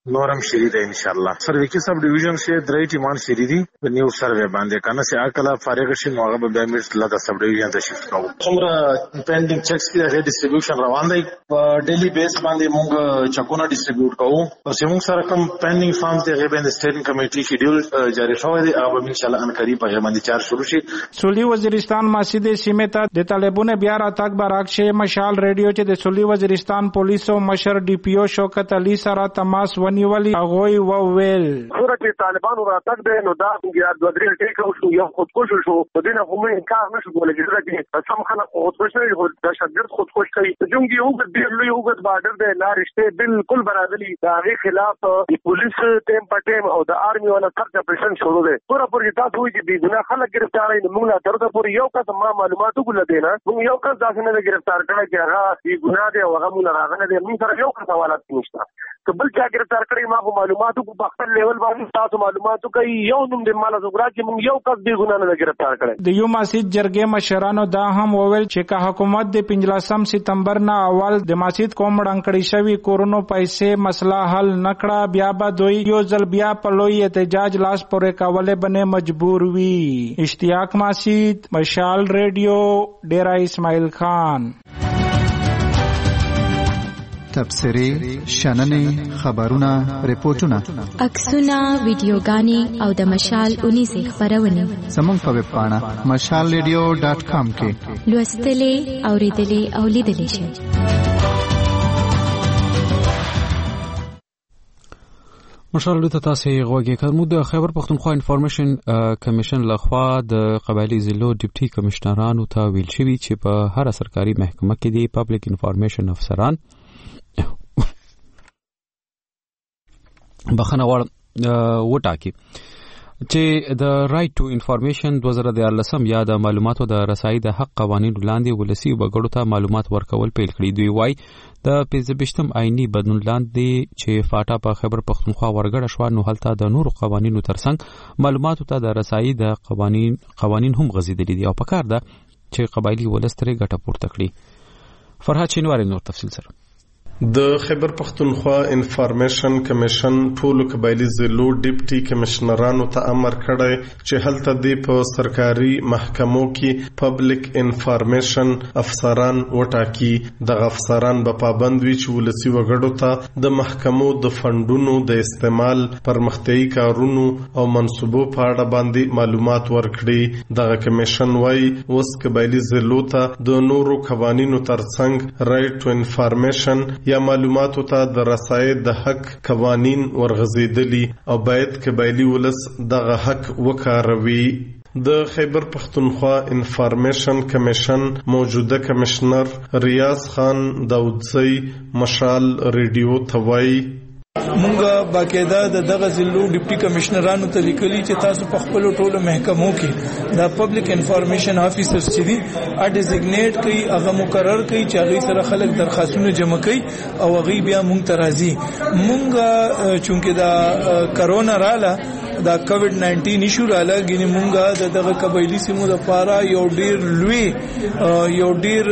نورم شری ده ان شاء الله سروې کې سب ډیویژن شه درې ټیمان شری دي په نیو سروې باندې کنه چې اکلا فارغ شي نو هغه به میرټ لدا سب ډیویژن ته شفت کوو څومره پینډینګ چیکس کې هغه ډیسټریبیوشن روان دی په ډیلی بیس باندې موږ چکونه ډیسټریبیوټ کوو او چې موږ سره کوم پینډینګ فارم ته هغه باندې سټیټینګ کمیټي شیډول جاری شوی دی هغه ان شاء الله ان قریب هغه باندې چار شروع شي. سولي وزیرستان مسجد سیمه ته د طالبونو بیا راتګ براکشه مشال ریډیو چې د سولي وزیرستان پولیسو مشر ډي پی او شوکت علي سره تماس ونیولي هغه وویل صورت طالبانو راتګ دی نو دا یو د درې ټیکو شو یو خودکش شو په دې نه کومه انکار نشو کولای چې سم خلک خودکش نه هو د شدت خودکش کوي جونګي یو د لوی یو د بارډر د لارشته بالکل برابرلی دا غي خلاف د پولیس ټیم په ټیم او د آرمي ولا سرچ اپریشن شروع دی پورا پورې تاسو وایي چې د ګناه خلک گرفتار نه موږ نه تر پورې یو کس ما معلوماتو ګل دینا موږ یو کس داسې نه گرفتار کړی چې هغه د ګناه دی او هغه موږ راغنه دی موږ سره یو کس حوالات نشته کبل چا گرفتار کړی ما معلوماتو په خپل لیول باندې تاسو معلوماتو کوي یو نوم د مال زګرا چې موږ یو کس دی ګناه نه گرفتار کړی. د یو مسجد جرګې مشرانو دا هم وویل چې که حکومت د پنځلسم سپتمبر نه اول د مسجد کوم ډنګړی شوی کورونو پیسې مسله حل نکړه بیا به دوی یو ځل بیا په لوی احتجاج لاس پورې کولې بنه مجبور وي. اشتیاق مسجد مشال ریډیو ډیرا اسماعیل خان. تبصری شننې خبرونه ریپورتونه عکسونه ویډیوګانې او د مشال اونیزه خبرونه زموږ په ویب پاڼه مشال ریډیو ډاټ کام کې لوستلې اوریدلې او لیدلې شئ. مشال ته تاسو غوږی کوم د خیبر پختونخوا انفارمیشن کمیشن لخوا د قبایلی ضلعو ډیپټي کمشنرانو ته ویل شوی چې په هر سرکاري محکمه کې دی پبلک انفارمیشن افسران بخنه وړ وټاکی چې د رائټ ټو انفارمیشن دوه زره دیارلسم یا د معلوماتو د رسایي د حق قوانینو لاندې ولسی وګړو ته معلومات ورکول پیل کړي. دوی وایي د پنځه آئینی بدلون لاندې چې فاټا په خیبر پختونخوا ورګړه شو نو هلته د نورو قوانینو ترڅنګ معلوماتو ته د رسایي د قوانین قوانین هم غزیدلي دي او په کار ده چې قبایلی ولستري ګټه پورته کړي. فرهاد شینواری نور تفصیل سره. د خیبر پختونخوا انفارمیشن کمیشن ټولو قبایلی ضلعو ډیپټي کمشنرانو ته امر کړی چې هلته دی په سرکاري محکمو کې پبلک انفارمیشن افسران وټاکي. دغه افسران به پابند وي چې ولسی وګړو ته د محکمو د فندونو د استعمال پرمختیايي کارونو او منصوبو په اړه باندې معلومات ورکړي. دغه کمیشن وايي اوس قبایلی ضلعو ته د نورو قوانینو ترڅنګ رائټ ټو انفارمیشن یا معلوماتو ته د رسایي د حق قوانین ورغزیدلی او باید قبایلی ولس دغه حق وکاروي. د خیبر پختونخوا انفارمیشن کمیشن موجوده کمشنر ریاض خان داودزی مشال ریډیو توای مونږه باقاعده د دغه ضلعو ډیپټي کمشنرانو ته لیکلي چې تاسو په خپل ټولو محکمو کې د پبلک انفارمیشن افیسرز چې دي ا ډیزګنیټ کوي هغه مقرر کوي چې هغه سره خلک درخواستونه جمع کوي او هغه بیا مونږ ته راځي. مونږه چونکه دا کرونا رااله دا کووډ نائنټین ایشو رااله ګینه مونږه د دغه قبایلی سیمو لپاره یو ډیر لوی یو ډیر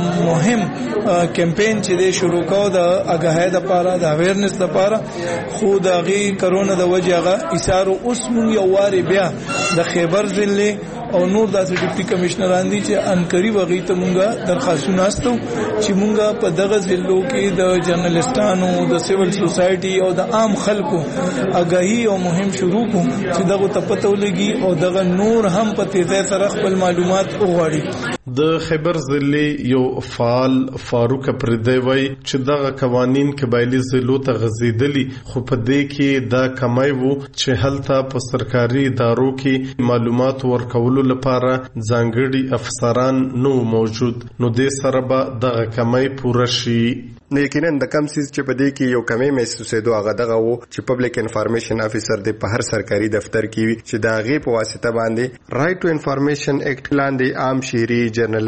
مهم کمپاین چې د شروع کو د اګاهی لپاره د اویرنس لپاره خو د غي کرونا د وجهه ایثار اوس مونږ یو واره بیا د خیبر ضلع او نور د ډیپټي کمشنران دي چې انکری وغي ته مونږه درخواستونه استو چې مونږه په دغه ضلعو کې د جرنالستانو د سیول سوسایټي او د عام خلکو اګاهی او مهم شروع کو چې دغه ته پته ولګي او دغه نور هم په تیزه سره خپل معلومات وغواړي. د خیبر ضلع یو فعال فاروق پردی وای چې دغه قوانین قبایلی ضلعو ته غزیدلی خو په دې کې دا کمای وو چې هلته په سرکاري ادارو کې معلومات ورکولو لپاره ځانګړي افسران نو موجود نو دې سره به دغه کمای پوره شي. نو یقینا د کم سیز چې په دې کې یو کمی محسوسېدو هغه دغه وو چې پبلک انفارمیشن افیسر د په هر سرکاري دفتر کې وي چې د هغې په واسطه باندې رائټ ټو انفارمیشن ایکټ لاندې عام شهري جرنالست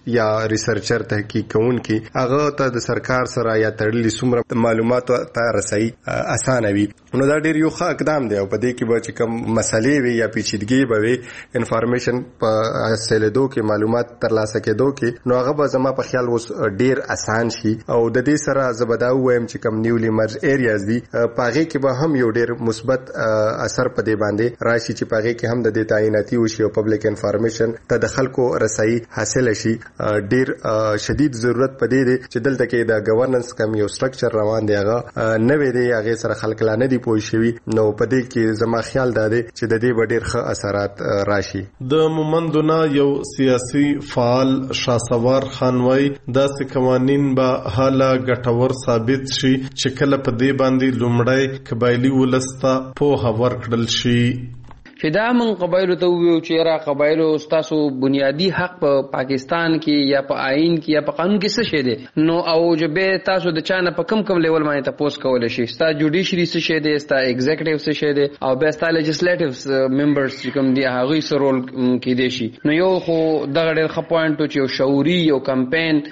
یا ریسرچر تحقیق کوونکي هغه ته د سرکار سره یا تړلي څومره معلومات ته رسي اسانه وي. نو دا ډیر یو ښه اقدام دی او په دې کې به چې کوم مسلې وي یا پیچیدګي به وي انفارمیشن په حاصلېدو کې معلومات ترلاسه کېدو کې نو هغه به زما په خیال اوس ډیر اسان شي او د دې سره زه به دا ووایم چې کوم نیولی مرج ایریاز دي په هغې کې به هم یو ډیر مثبت اثر په دې باندې راشي چې په هغې کې هم د دې تعیناتي وشي او پبلک انفارمیشن ته د خلکو رسایي حاصله شي. ډیر شدید ضرورت په دې دی چې دلته کې د ګورننس کم یو سټرکچر روان دی هغه نوې دی هغې سره خلک لا نه دي پوه شوي نو په دې کې زما خیال دا دی چې د دې به ډیر ښه اثرات راشي. د مومندونه یو سیاسي فعال شاسوار خان وای داسې قوانین به حاله ګټور ثابت شي چې کله په دې باندې لومړی قبایلي ولسته پوهه ورکړل شي. چې دا من قبایلو ته ویو چې را قبایلو ستاسو بنیادی حق په پا پاکستان کې یا په آئین کې یا په قانون کې څه شی دی نو او چې به تاسو د چانه په کم کم لیول باندې تاسو کولای شي ستا جوډیشری څه شی دی ستا ایگزیکټیو څه شی دی او به ستا لیجسلیټیو ممبرز چې کوم دی هغه سره رول کې دی شي. نو یو خو دغه ډېر ښه پوینټ چې یو شعوري یو کمپین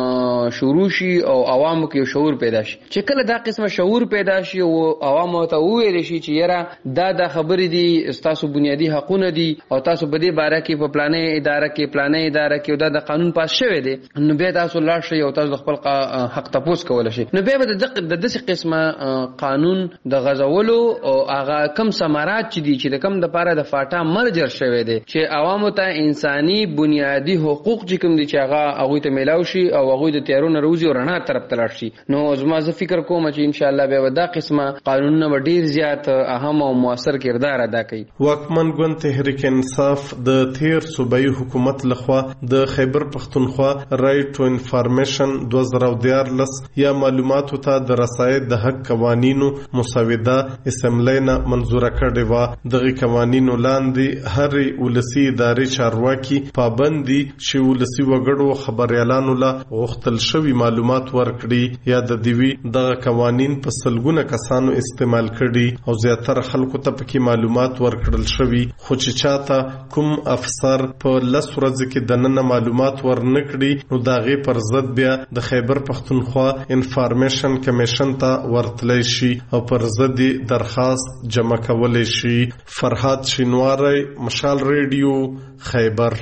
شروع شي او عوامو کې یو شعور پیدا شي چې کله دا قسمه شعور پیدا شي او عوامو ته وویل شي چې یاره دا د خبرې دی تاسو بنیادی حقونه دي او تاسو په دې باره کې په پلانې اداره کې پلانې اداره کې دا د قانون پاس شوی دی نو به تاسو لاړ شئ او تاسو خپل حق تپوس کولای شئ. نو به د داسې قسمه قانون د غزولو او هغه کم ثمرات چې دي چې د کم د پاره د فاټا مرجر شوی دی چې عوامو ته انساني بنیادی حقوق چې کوم دي چې هغه هغه ته میلاو شي او هغه د تیارونو روزي او رڼا طرف ته لاړ شي. نو زما زه فکر کوم چې ان شاء الله به دا قسمه قانونونه ډیر زیات اهم او موثر کردار ادا کوي. واکمن ګوند تحریک انصاف د تیر صوبایي حکومت لخوا د خیبر پختونخوا رائټ ټو انفارمیشن دوه زره دیارلس یا معلوماتو ته د رسایت د حق قوانینو مسوده اسمبلینا منظوره کړې وه. دغه قوانینو لاندې هرې ولسي ادارې چارواکي پابندي چې ولسي وګړو خبريالانو له غوښتل شوي معلومات ورکړي یا د دیوی دغه قوانین په سلګونه کسانو استعمال کړي او زیاتره خلکو ته پکې معلومات ورکړل شوي خو چې چاته کوم افسر په لس ورځې کې دننه معلومات ورنکړي نو د هغې پر ضد بیا د خیبر پختونخوا انفارمیشن کمیشن ته ورتلی شي او پر ضد درخواست جمع کولی شي. فرهاد شینواری، مشال ریډیو، خیبر.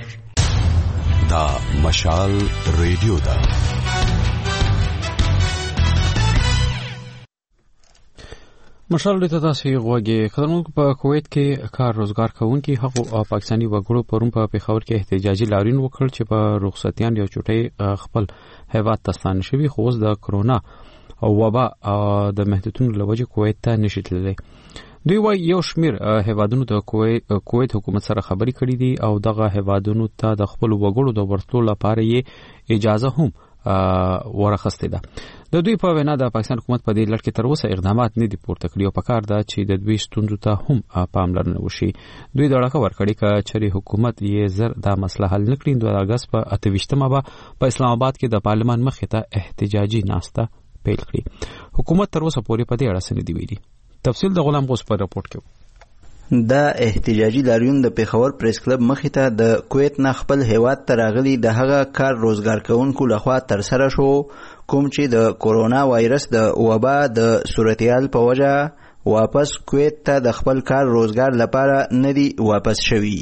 دا مشال ریډیو ده. مشال ډیټا تاسو غوږی خدمت په کویت کې کار روزګار کوونکي حقوق او پاکستاني وګړو پرون په پیښور کې احتجاجي لاریون وکړ چې په رخصتیان یو چټي خپل هیواد ته ستانه شوي خو اوس د کرونا او وبا د محدودیتونو لوجه کویت ته نشي تللی. دوی وايي یو شمیر هیوادونو د کویت حکومت سره خبرې کړې دي او دغه هیوادونو ته د خپل وګړو د ورتلو لپاره یې اجازه هم ورخصته ده. د دوی په وینا د پاکستان حکومت په دې لړ کې تر اوسه اقدامات نه دي پورته کړي او پکار ده چې د دوی ستونزو ته هم پاملرنه وشي. دوی د اړه ورکړي چې چېرې حکومت یې زر دا مسله حل نکړي د اگست په اته ویشتمه به په اسلام آباد کې د پارلمان مخې ته احتجاجي ناسته پیل کړي. حکومت تر اوسه پورې په دې اړه څه نه دی ویلي. تفصیل د غلام غوث په راپورټ کې. دا احتجاجي لاریون د پیښور پریس کلب مخې ته د کویت نه خپل هیواد ته راغلي د هغه کار روزګار کوونکو لخوا ترسره شو کوم چې د کورونا وایرس د وبا د صورتحال په وجه واپس کویت ته د خپل کار روزګار لپاره نه دي واپس شوي.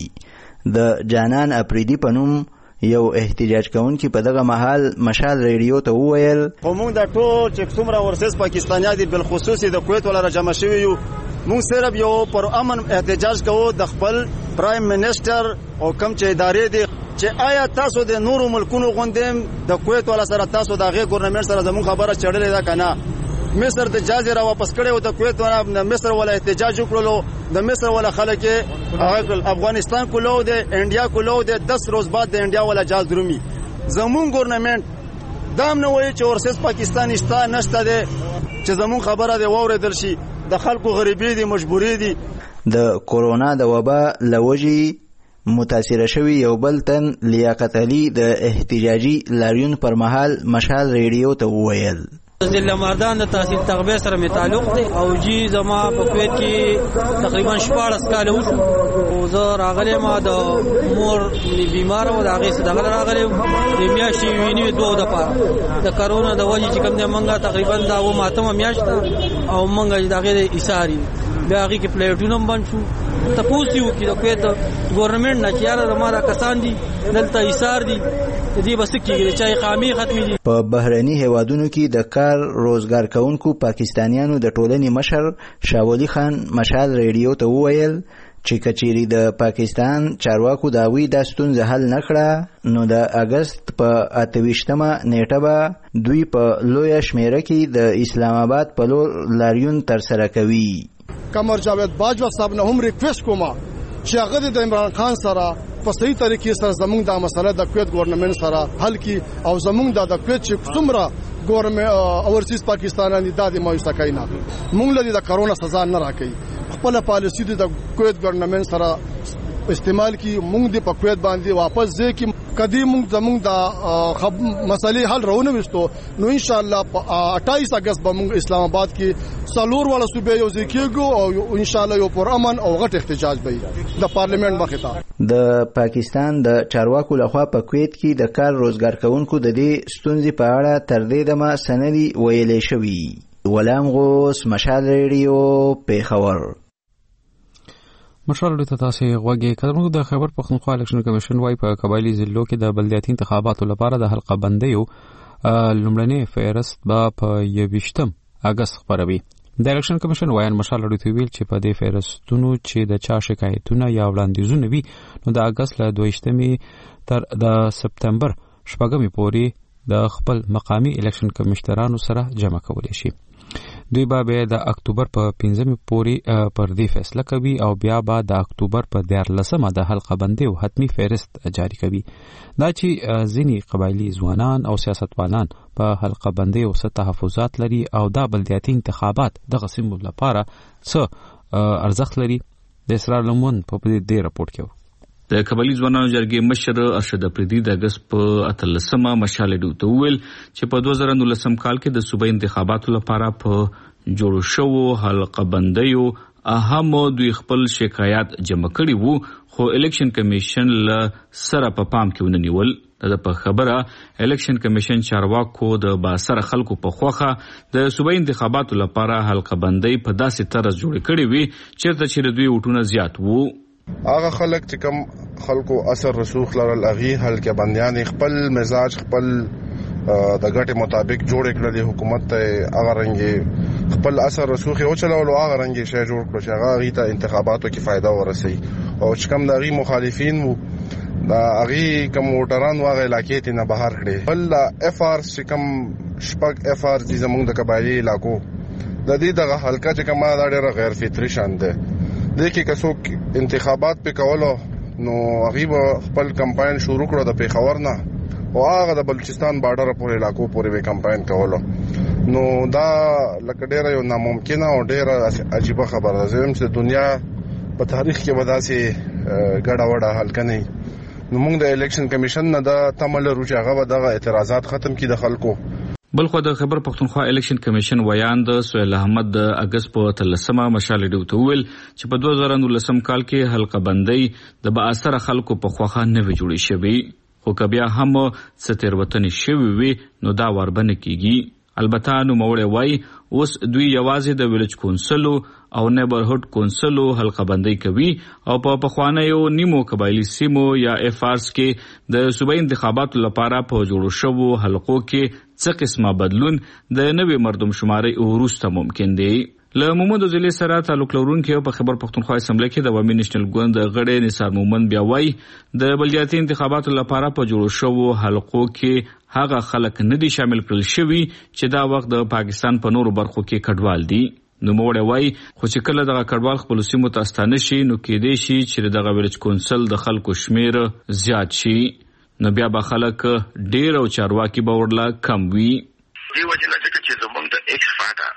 د جانان اپریدي په نوم یو احتجاج کوونکی په دغه مهال مشال ریډیو ته وویل خو موږ د ټول چې څومره ورسیز پاکستانیان دي بالخصوص د کویت ولر جمع شوي یو موږ صرف یو پر امن احتجاج کوو د خپل پرایم منسٹر او کم چې ادارې دي چې آیا تاسو د نورو ملکونو غوندې د کویت ولا سره تاسو د غیر ګورنمنت سره زموږ خبره چړلې ده کنه. مصر د جزیره واپس کړي او د کویت ولا مصر ولا احتجاج وکړلو د مصر ولا خلک افغانستان کولو د انډیا کولو د دس روز بعد د انډیا ولا جاز درومي. زموږ ګورنمنت دام نه وایي چې ورسېس پاکستان نشته نشته ده چې زموږ خبره دی واورېدل شي. د خلکو غریبي دي مجبوري دي. د کورونا د وبا لوجي متاثر شوی یو بل تن لیاقت علي د احتجاجي لاریون پر مهال مشال ریډیو ته وویل ضلع مردان د تحصیل تغبیه سره می تعلق دی او جی زما په کویت کې تقریبا شپږ کال وشو او زه راغلی ما د مور بیمار و د هغې څخه دغه راغلی د میاشتې وینې دوه دپاره د کرونا د وجې چې کوم دی موږ تقریبا دا اووه اتمه میاشت ده او موږ د هغې د ایسار یو بیا هغې کې پلیټونه هم بند شو تپوس دي وکړي د کویت ګورنمنټ نه چې یاره زما دا کسان دي دلته ایسار دي دې بس کېږي چې اقامې ختمې دي. په بهرني هیوادونو کې د کار روزګار کوونکو پاکستانیانو د ټولنې مشر شاولی خان مشال ریډیو ته وویل چې کچېرې د پاکستان چارواکو د هغوی دا ستونزه حل نه کړه نو د اګست په اته ویشتمه نیټه به دوی په لویه شمېره کې د اسلام آباد په لور لاریون ترسره کوي. قمر جاوید باجوه صاحب نه هم ریکویسټ کوم چې هغه د عمران خان سره په صحیح طریقې سره زمونږ دا مسله د کویت ګورنمنټ سره حل کړي او زمونږ دا د کویت چې څومره ګورنمنټ اورسیز پاکستانیان دي دا د مایوسه کوي نه مونږ لدی د کرونا سزا نه راکړي خپل پالیسی د کویت ګورنمنټ سره استعمال کی مونږ د په کویت باندې واپس ځي کی کدی مونږ زمونږ د مسلې حل راونه وستو نو ان شاء الله په اٹھائیس اگست به مونږ اسلام آباد کې څلور والا صوبې یو ځای کېږو او ان شاء الله یو پر امن او غټ احتجاج به د پارلیمنت مخې د پاکستان د چارواکو لخوا په کویت کې د کار روزګار کوونکو د دې ستونزې په اړه تر دې دمه سندې ویلې شوې. غلام غوث مشال ریډیو پیښور. مشال ته تاسو غوږی کړو. د خیبر پښتونخوا الیکشن کمیشن وايي په قبایلی ضلعو کې د بلدیاتي انتخاباتو لپاره د حلقه بندیو لومړنی فهرست به په یویشتم اگست خبروي. د الیکشن کمیشن وایي مشال ته ویل چې په دې فهرستونو چې د چا شکایتونه یا وړاندیزونه وي نو د اگست له دویشتمې تر د سپتمبر شپږمې پورې د خپل مقامی الیکشن کمشنرانو سره جمع کولی شي. دوی به د اکتوبر په پنځمې پورې پر دې فیصله کوي او بیا به د اکتوبر په دیارلسمه د حلقه بندي او حتمی فهرست جاری کوي. دا چې ځینې قبایلی ځوانان او سیاستوالان په حلقه بندي او څه تحفظات لري او دا بلدیاتي انتخابات دغه سیمو لپاره څه ارزښت لري د اسرار لمون په دې راپورټ کې د قبایلی ځوانانو جرګې مشر ارشد افریدي د اگست په اتلسمه مشال ډیو ته ویل چې په دوه زره نولسم کال کې د صوبې انتخاباتو لپاره په جوړ شوو حلقه بندیو اهم دوی خپل شکایات جمع کړي وو خو الیکشن کمیشن له سره په پام کې ونیول. د په خبره الیکشن کمیشن چارواکو د باسر خلکو په خوخه د صوبې انتخاباتو لپاره حلقه بندي په داسې طرز جوړ کړي وي چې د دوی وټونه زیات وو. هغه خلک چې کوم خلکو اثر رسوخ لرل اغي حلقه بندیان خپل مزاج خپل د ګټې مطابق جوړ کړل. حکومت ته هغه رنګي خپل اثر رسوخ او چلول هغه رنګي شی جوړ کړ چې هغه غي ته انتخاباتو کې فائدہ ورسي او چې کوم د غي مخالفین وو دا اغي کوم ووټران واغه علاقې ته نه بهر کړي. بل اف ار چې کوم شپږ اف ار دي زموږ د قبایلی علاقو د دې دغه حلقه چې کومه دا ډېر غیر فطری شان ده دغه کې څوک انتخابات په کولو نو هغه خپل کمپاین شروع کړو د پیښور نه او هغه د بلوچستان بارډر پورې علاقو پورې به کمپاین کولو نو دا لکه ډېر یو ناممکنه او ډېر عجیب خبره ده چې دنیا په تاریخ کې وداسي ګډه وډه حل کني. نو موږ د الیکشن کمیشن نه د تمل روجغه دغه اعتراضات ختم کړي د خلکو. بلخو د خبر پښتونخوا الیکشن کمیشن ویاند سهیل احمد د اگست په تلسمه مشال ډیو ته ویل چې په دوه زره نولسم کال کې حلقه بندي د با اثر خلکو په خوخه نه وی جوړی شوی خو کبیا هم ستر وطن شوی وی نو دا وربنه کیږي. البته نو موړې وای اوس دوی یوازې د ویلج کونسلو او نیبرهډ کونسلو حلقه بندي کوي او په پخوانیو نیمو قبایلی سیمو یا اف ارز کې د صوبې انتخاباتو لپاره په جوړو شوو حلقو کې څه قسمه بدلون د نوې مردم شماري وروسته ممکن دی. له محمد ضلع سره تعلق لرونکي په خبر پښتونخوا اسمبلی کې د عوامي نېشنل ګوند غړي نثار مومن بیا وایي د بلدیاتي انتخاباتو لپاره په جوړو شوو حلقو کې هغه خلک نه دي شامل کړل شوي چې دا وخت د پاکستان په نورو برخو کې کډوال دي. نو موړی وای خو چې کله دغه کډوال خپل سیمو ته ستانه شي نو کېدې شي چې دغه ویلج کونسل د خلکو شمیر زیات شي نو بیا به خلک ډیر او چارواکي به ورله کم وي. دی وجه نه چې زمونږ د ایکس فاټا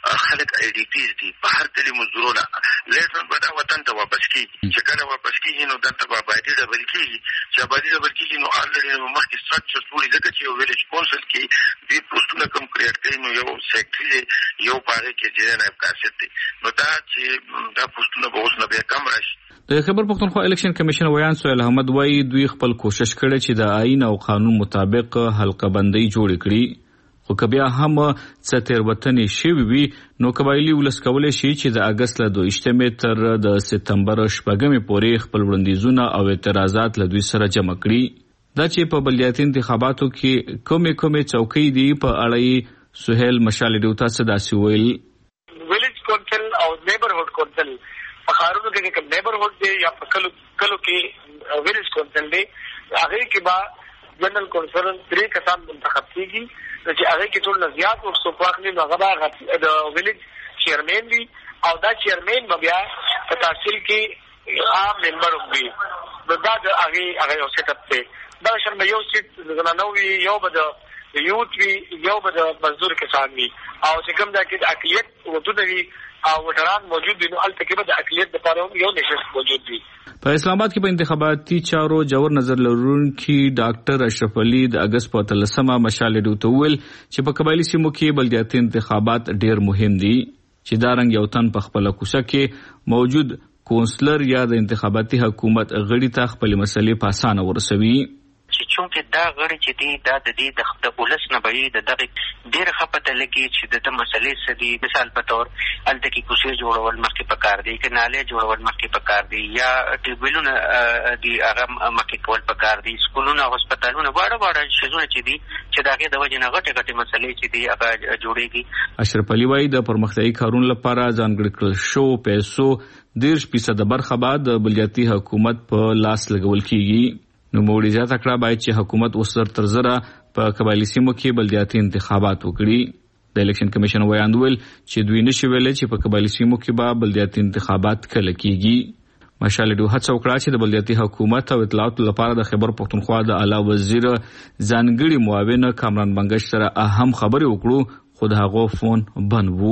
خلک آی ډي پیز دي بهر تللي مزدورونه لیټرن به دا وطن ته واپس کېږي چې کله واپس کېږي نو دلته به آبادي ډبل کېږي چې آبادي ډبل کېږي نو آلرډي نو مخکې سټرکچر جوړي ځکه چې یو ویلېج کونسل کې دوی پوسټونه کوم کریټ کوي نو یو سیکټري دی یو په هغې کې چې نایب کاسټ دی نو دا چې دا پوسټونه به اوس نه بیا کم راشي. د خیبر پختونخوا الیکشن کمیشن ویان سهیل احمد وایي دوی خپل کوشش کړی چې د آئین او قانون مطابق حلقه بندۍ جوړې کړي خو که بیا هم څه تېروتنې شوي وي نو قبایلي ولس کولی شي چې د اګست له دویشتمې تر د سپتمبر شپږمې پورې خپل وړاندیزونه او اعتراضات له دوی سره جمع کړي. دا چې په بلدیاتي انتخاباتو کې کومې کومې چوکۍ دي په اړه یې سهیل مشال ډیو ته څه داسې ویل. ویلیج کونسل او نیبرهوډ کونسل په ښارونو کې کوم نیبرهوډ دی یا په کلو کلو کې ویلیج کونسل دی هغې کې به جنرال کانفرنس درې کسان منتخب کېږي چې هغې کې ټول نه زیات ورڅوک واخلي نو هغه به د ویلیج چیرمین وي او دا چیرمین به بیا په تحصیل کې عام ممبر وي نو دا د هغې هغه یو سیټ اپ دی. دغه شان به یو سیټ د زنانو وي یو به د یوت وي یو به د مزدور کسان وي او چې کوم ځای کې د اقلیت ودونه وي او وټران موجود وي نو هلته کې به د اقلیت دپاره هم یو نشست موجود وي. په اسلام آباد کې په انتخاباتي چارو جوړ نظر لرونکي ډاکټر اشرف علي د اګست په اتلسمه مشال ډیو ته وویل چې په قبایلي سیمو کې بلدیاتي انتخابات ډېر مهم دي چې دا رنګ یو تن په خپله کوڅه کې موجود کونسلر یا د انتخاباتي حکومت غړي ته خپلې مسلې په اسانه ورسوي. چې چونکې دا غړي چې دي دا د دې د ولس نه به یې د دغې ډېره ښه پته لګي چې د ده مسلې څه دي. مثال په طور هلته کې کوڅې جوړول مخکې پکار دی که نالې جوړول مخکې پکار دی یا ټیوبویلونه دي هغه مخکې کول پکار دي سکولونه او هسپتالونه واړه واړه شیزونه چې دي چې د هغې د وجې نه غټې غټې مسلې چې دي هغه جوړېږي. اشرف علي وایي د پرمختیایي کارونو لپاره ځانګړي کړل شوو پیسو دېرش فیصده برخه به د بلدیاتي حکومت په لاس لګول کېږي. نو موړي زیاته کړه باید چې حکومت اوس زر تر زره په قبایلي سیمو کې بلدیاتي انتخابات وکړي. د الیکشن کمیشن ویاند ویل چې دوی نشي ویلی چې په قبایلي سیمو کې به بلدیاتي انتخابات کله کېږي. مشال ډیو هڅه وکړه چې د بلدیاتي حکومت او اطلاعاتو لپاره د خیبر پختونخوا د اعلی وزیر ځانګړي معاون کامران بنګش سره اهم خبرې وکړو خو د هغو فون بند وو.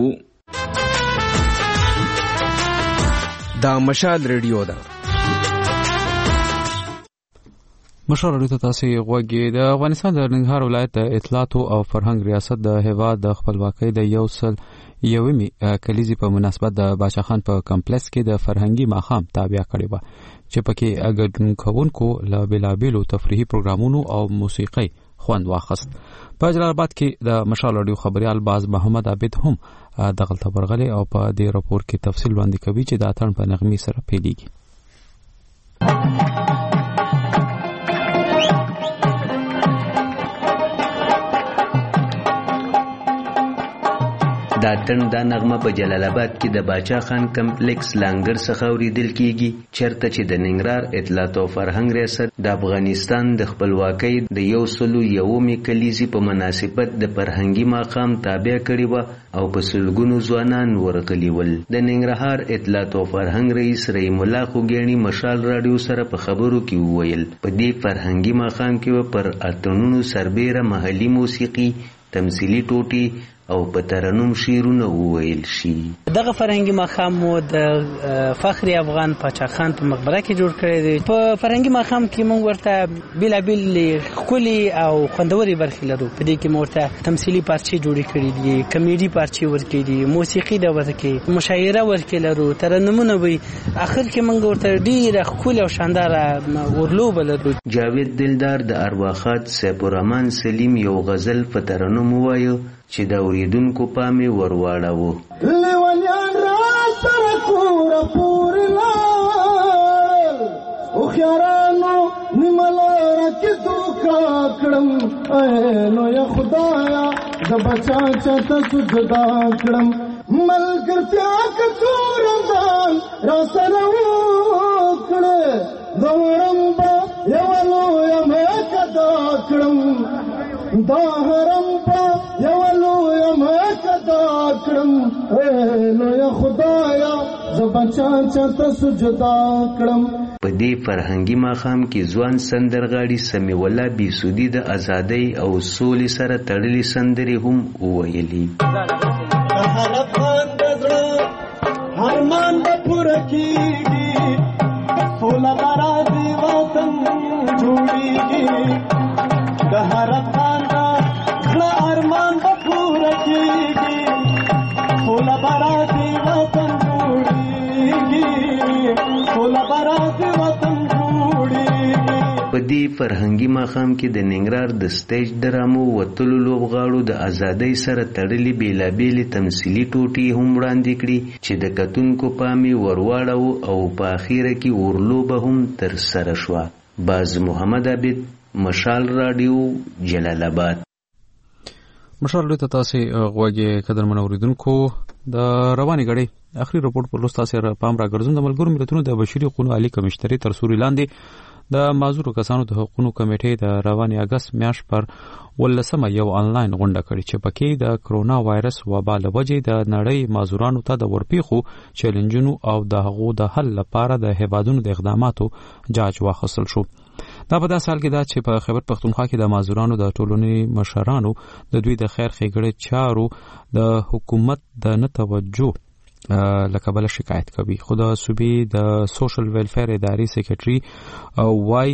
دا مشال ریډیو ده. مشال ریډیو ته تاسو غوږی. د افغانستان د ننګرهار ولایت د اطلاعاتو او فرهنګ ریاست د هیواد د خپلواکۍ د یو سل یومي کلیزې په مناسبت د باچا خان په کمپلیکس کې د فرهنګي ماښام تابع کړی و چې پکې ګډون کوونکو له بېلابېلو تفریحي پروګرامونو او موسیقۍ خوند واخیست. په جلال آباد کې د مشال ریډیو خبريال باز محمد عابد هم دغلته ورغلی او په دې راپور کې تفصیل وړاندې کوي چې د اتڼ په نغمې سره پیلېږي. دا اتڼ دا نغمه په جلال آباد کې د باچا خان کمپلیکس لانګر څخه اورېدل کیږي چېرته چې د ننګرهار اطلاعات او فرهنګ ریاست د افغانستان د خپلواکۍ د یو سلو یومې کلیزې په مناسبت د فرهنګي ماښام تابع کړې وه او په سلګونو ځوانان ورغلي ول. د ننګرهار اطلاعات او فرهنګ رئیس رحیم الله خوګیاڼي مشال راډیو سره په خبرو کې وویل په دې فرهنګي ماښام کې به پر اتڼونو سربیره محلي موسیقي تمثیلي ټوټې او په ترنم شیرونه وویل شي. دغه فرهنګي ماښام مو د فخر افغان پاچا خان په مقبره کې جوړ کړی دی. په فرهنګي ماښام کې موږ ورته بېلابېل ښکلې او خوندورې برخې لرو. په دې کې موږ ورته تمثیلي پارچې جوړې کړي دي کمیډي پارچې ورکړي دي موسیقي ده ورکې مشاعره ورکې لرو ترنمونه وي اخر کې موږ ورته ډېره ښکلې او شانداره اورلوبه لرو. جاوید دلدار د ارواښاد سیف الرحمن سلیم یو غزل په ترنم ووایه چې د اوریدونکو پامې ورواړاوه. لیونیان را سره کوره پورې لاړل هوښیارانو نیمه لاره کې دوکه کړم ای لویه خدایه د بچا چاته سجدا کړم ملګرتیا که څومره ځان را سره وکړې د وړم به یوه لویه مکه دا کړم دا حرم په یوه لویه مکه دا کړم ای لویه خدایه زه به چا چاته سجدا کړم. په دې فرهنګي ماښام کې ځوان سندرغاړي سمیع الله بیسودي د ازادۍ او سولې سره تړلې سندرې هم وویلې. دې فرهنګي ماښام کې د ننګرهار د سټیج ډرامو وتلو لوبغاړو د ازادۍ سره تړلې بېلابېلې تمثیلي ټوټې هم وړاندې کړي چې د کتونکو پام یې ورواړو او په اخیره کې ورلوبه هم ترسره شوه. باز محمد عابد، مشال راډیو، جلال آباد. مشال راډیو ته تاسې غوږی قدرمن اوریدونکو، د روانې غړې اخري رپورټ پر لوست تاسې پام راګرځون. د ملګرو ملتونو د بشري حقوقو عالی کمشنري تر سوري لاندې د معذورو کسانو د حقوقو کمیټې د روانې اگست میاشت پر ولسمه یو آنلاین غونډه کړې چې پکې د کرونا وایرس وبا له وجې د نړۍ معذورانو ته د ورپېښو چیلنجونو او د هغو د حل لپاره د هیوادونو د اقداماتو جاج واخیستل شو. دا په داسې حال کې ده چې په خیبر پښتونخوا کې د معذورانو د ټولنې مشرانو د دوی د خیر ښېګڼې چارو د حکومت د نه توجه لکه بل شکایت کوي. خو د صوبې د سوشل ویلفیر ادارې سیکریټري وای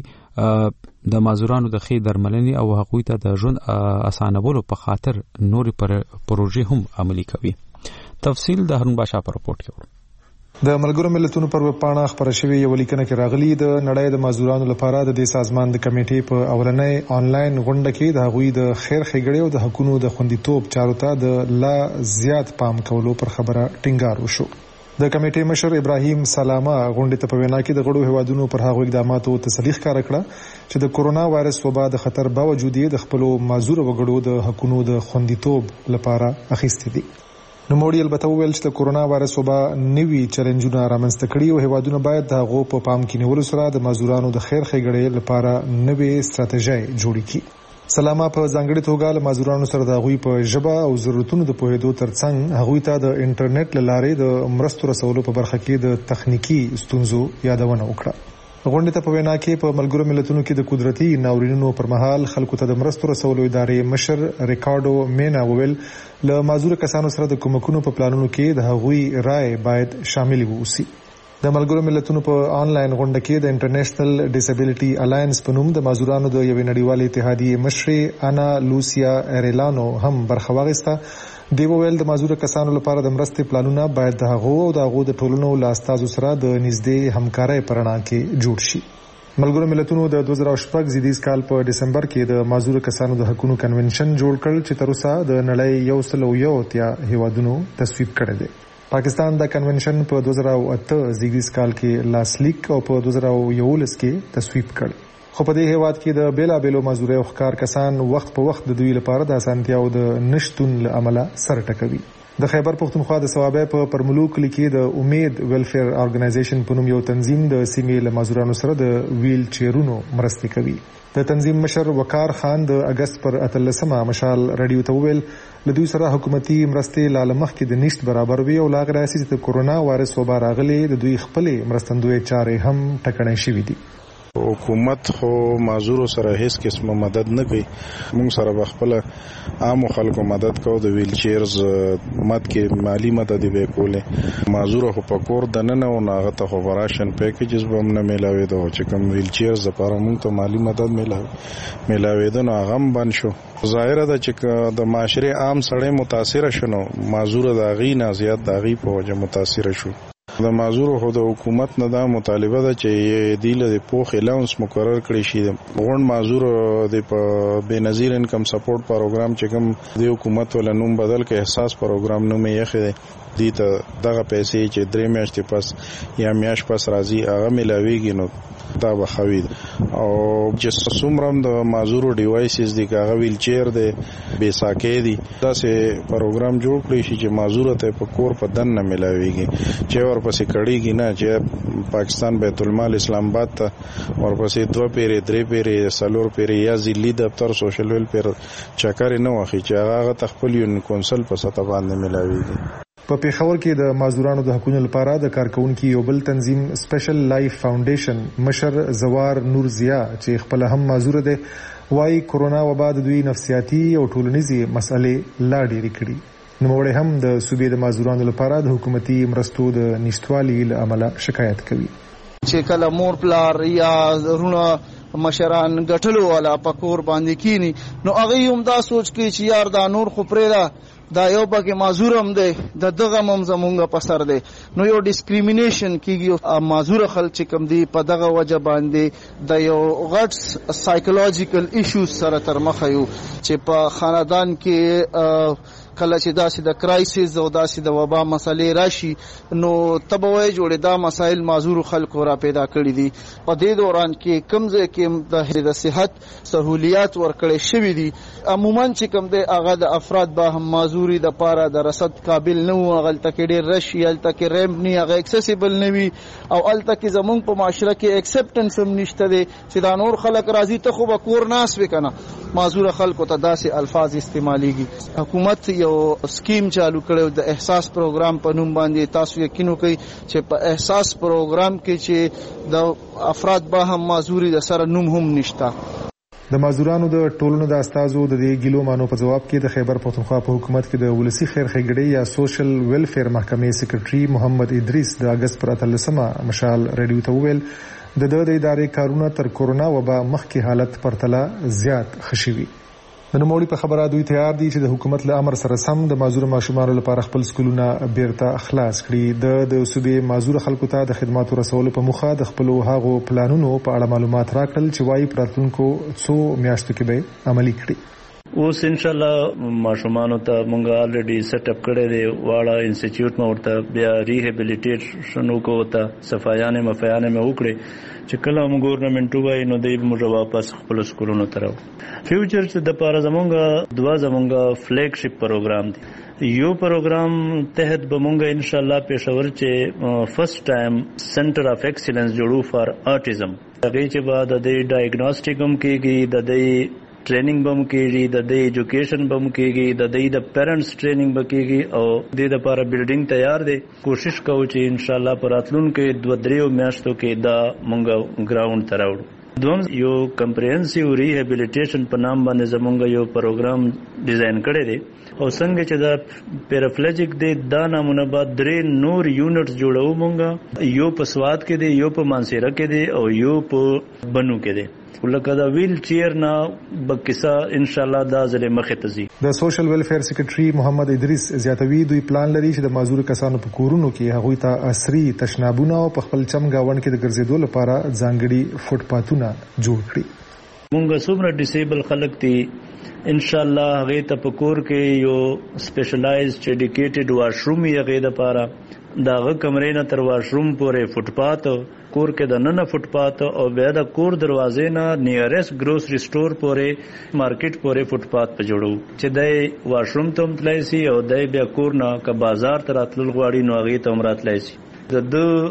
د معذورانو د ښې درملنې او هغوی ته د ژوند اسانولو په خاطر نورې پروژې هم عملي کوي. تفصیل د هارون باشا په رپورټ کې ورو. د ملګرو ملتونو پر وپاڼه خبره شوې یو لیکنه کې راغلي د نړۍ د معذورانو لپاره د دې سازمان د کمیټې په اولنۍ آنلاین غونډه کې د هغوی د خیر ښېګڼې او د حقوقو د خوندیتوب چارو ته د لا زیات پام کولو پر خبره ټینګار وشو. د کمیټې مشر ابراهیم سلامه غونډې ته په وینا کې د غړو هیوادونو پر هغو اقداماتو تسلیح ښکاره کړه چې د کورونا وایرس وبا د خطر باوجود د خپلو معذور وګړو د حقوقو د خوندیتوب لپاره اخیستې دي. نوموړي البته وویل چې د کورونا وایرس وبا نوي چیلنجونه رامنځته کړي او هیوادونه باید د هغو په پام کې نیولو سره د معذورانو د خیر ښېګڼې لپاره نوې ستراتیژۍ جوړې کړي. سلامه په ځانګړې توګه له معذورانو سره د هغوی په ژبه او ضرورتونو د پوهېدو ترڅنګ هغوی ته د انټرنیټ له لارې د مرستو رسولو په برخه کې د تخنیکي ستونزو یادونه وکړه. غونډې ته په وینا کې په ملګرو ملتونو کې د قدرتي ناورینونو پر مهال خلکو ته د مرستو رسولو ادارې مشر ریکارډو مینا وویل له معذور کسانو سره د کومکونو په پلانونو کې د هغوی رائے باید شامل ووسی. د ملګرو ملتونو په آنلاین غونډه کې د انټرنیشنل ډیسابیلیټي الاینس په نوم د معذورانو د یوې نړیوالې اتحادیې مشرې انا لوسیا ایرلانو هم برخه واخیسته. دی وویل د معذور کسانو لپاره د مرستې پلانونه باید د هغو او د هغو د ټولنو له استازو سره د نږدې همکارۍ په رڼا کې جوړ شي. ملګرو ملتونو د دوه زره شپږ زیږدیز کال په دسمبر کې د معذور کسانو د حقوقو کنونشن جوړ کړ چې تر اوسه د نړۍ یو سل او یو اتیا هیوادونو تصویب کړی دی. پاکستان د کنونشن په دوه زره اته زیږدیز کال کې لاسلیک او په دوه زره یولس کې تصویب کړ. خو په دې هیواد کې د بیلابېلو معذورۍ او ښکار کسان وخت په وخت د دوی لپاره د اسانتیاو د نشتون له امله سر ټکوي. د خیبر پښتونخوا د صوابۍ په پرملو کلي کې د امید ویلفیر ارګنایزیشن په نوم یو تنظیم د سیمې له معذورانو سره د ویل چیرونو مرستې کوي. د تنظیم مشر وقار خان د اگست پر اتلسمه مشال رادیو ته وویل له دوی سره حکومتي مرستې لا له مخکې د نشت برابر وي او لا غیر اساسي چې د کورونا وایرس وبا راغلي د دوی خپلې مرستندوی چارې هم ټکنۍ شوې دي. حکومت خو معذور سره هیڅ قسمه مدد نه کوي. موږ سره خپل عام خلکو مدد کوو. د ویل چیرز مد کې مالی مدد به کوله. معذور خو په کور د نه نه هغه ته خو راشن پیکیجز به نه ملاوي دو چې کوم ویل چیرز لپاره موږ ته مالی مدد ملاوي ملاوي د نو هغه هم بن شو. ظاهره ده چې د معاشره عام سړی متاثر شونه، معذور د غي نه زیات د غي په وجه متاثر شو. د معذور خو د حکومت نه دا مطالبه ده چې دیله د پوخ الاونس مقرر کړي شي. غون معذور د بنظیر انکم سپورټ پروګرام چې کوم د حکومت ول نوم بدل کې احساس پروګرام نوم یې خې دي ته دغه پیسې چې درې میاشتې پس یا میاش پس راځي هغه ملاويږي نو دا بخوي. او چې څومره د معذور ډیوایسز دي هغه ویل چیر دي بیساکې دي دا سه پروګرام جوړ کړی شي چې معذور ته په کور په دن نه ملاويږي چې ورپسې کړيږي نه چې پاکستان بیت المال اسلام آباد ته ورپسې دوه پیری درې پیری سلور پیری یا ځلی دفتر سوشل ویلفیر چکر نه واخی چې هغه تخپل یون کونسل په سطح باندې ملاويږي. په پیښور کې د معذورانو د حقوقو لپاره د کارکونکو یو بل تنظیم سپیشل لایف فاونډیشن مشر زوار نور ضیا چې خپل هم معذور دی وايي کورونا وبا د دوی نفسیاتي او ټولنیزي مسلې لا ډېرې کړي. نوموړی هم د صوبې د معذورانو لپاره د حکومتي مرستو د نشټوالي له امله شکایت کوي چې کله مور پلار یا رونه مشران ګټلو والا پکور باندې کینی نو هغه هم دا سوچ کوي چې یار دا نور خو پرې دا دا یو پکې معذور هم دی د دغه هم زمونږ په سر دی نو یو ډیسکریمینیشن کیږي معذور خلک چې کم دی په دغه وجه باندې د یو غټ سایکولوژیکل ایشوز سره تر مخ یو چې په خاندان کې کله چې داسې د کرایسس او داسې د وبا مسلې راشي نو تبوي جوړې دا مسایل معذور خلکو را پیدا کړی دي په دې دوران کې کم ځای کې د صحت سہولیات ورکړې شوې دي عموما چې کم دی هغه د افراد به هم معذوري د پاره د رصد قابل نه وو هغه تک ډېر رشي هغه تک ریمپ نه هغه اکسیسیبل نه وي او هغه تک زمونږ په معاشره کې اکسپټنس هم نشته دی چې دا نور خلک راځي ته خو به کور ناس وکنه معذور خلکو ته داسې الفاظ استعماليږي حکومت یو سکیم چالو کړو د احساس پروګرام په نوم باندې تاسو یقین وکړئ چې په احساس پروګرام کې چې د افراد به هم معذوري د سره نوم هم نشته د معذورانو د ټولنو د استازو د دې ګیلو مانو په جواب کې د خیبر پختونخوا په حکومت کې د ولسی خیر ښېګړې یا سوشل ویلفیر محکمې سیکریټري محمد ادریس د اگست پر اتلسمه مشال ریډیو ته وویل د د ادارې کارونه تر کورونا وبا مخکې حالت پرتله زیات خشوي د نوموړي په خبره دوی تیار دي چې د حکومت له امر سره سم د معذور ماشومانو لپاره خپل سکولونه بیرته خلاص کړي د د صوبې معذور خلکو ته د خدماتو رسولو په مخه د خپل هغو پلانونو په اړه معلومات راکړل چې وايي پراتونکو څو میاشتو کې به عملي کړي اوس ان شاء الله ماشومانو ته مونږه الریډي سیټ اپ کړی دی واړه انسټیټیوټ مو ورته بیا ریهابیلیټیشن وکړو صفایانه مفایانه مې وکړي چې کله موږ ګورنمنت وای نو دوی موږ واپس خپل سکولونو ته راو فیوچر چې د پاره زمونږه دوا زمونږه فلیګ شپ پروګرام دی یو پروګرام تحت به مونږ ان شاء الله پېښور چې فرست ټایم سنټر اف ایکسلنس جوړو فار آټیزم هغه چې بعد د ډایګنوستیک هم کېږي د دې ټریننګ بم کېږي د دې ایجوکیشن بم کېږي د دې د پیرنټس ټریننګ به کېږي او د دې لپاره بلډینګ تیار دی کوشش کوو چې ان شاء الله پر راتلونکو دوه دریو میاشتو کې دا مونږ ګراوند ته راوړو دوم یو کمپریهنسیو ریهابیلیټیشن په نام باندې زمونږ یو پروګرام ډیزاین کړی دی او څنګه چې دا پیرافلیجیک دی دا نمونه بعد درې نور یونټس جوړو مونږ یو په سواد کې دی یو په مانسیره کې دی او یو په بنو کې دی ولکه دا ویل چیر نه بکیسا ان شاء الله دا ځلې مخې ته ځي د سوشل ویلفیر سیکریټري محمد ادریس زیاتوي دوی پلان لري چې د معذور کسانو په کورونو کې هغوی ته عصري تشنابونه او په خپل چم گاون کې د ګرځېدو لپاره ځانګړي فوټپاتونه جوړ کړي مونږ څومره ډیسیبل خلک دي ان شاء الله هغه ته په کور کې یو سپیشلایزډ ډیډیکیټډ واشروم یې هغه لپاره داغه کمرې نه تر واشروم پورې فوټپات کور کې د نن فوټپات او بیا د کور دروازې نه نیرست ګروسري سٹور پورې مارکیټ پورې فوټپات په جوړو چې د واشروم ته تلای شي او د بیا کور نه ک بازار ته راتلل غواړي نو هغه ته راتلای شي د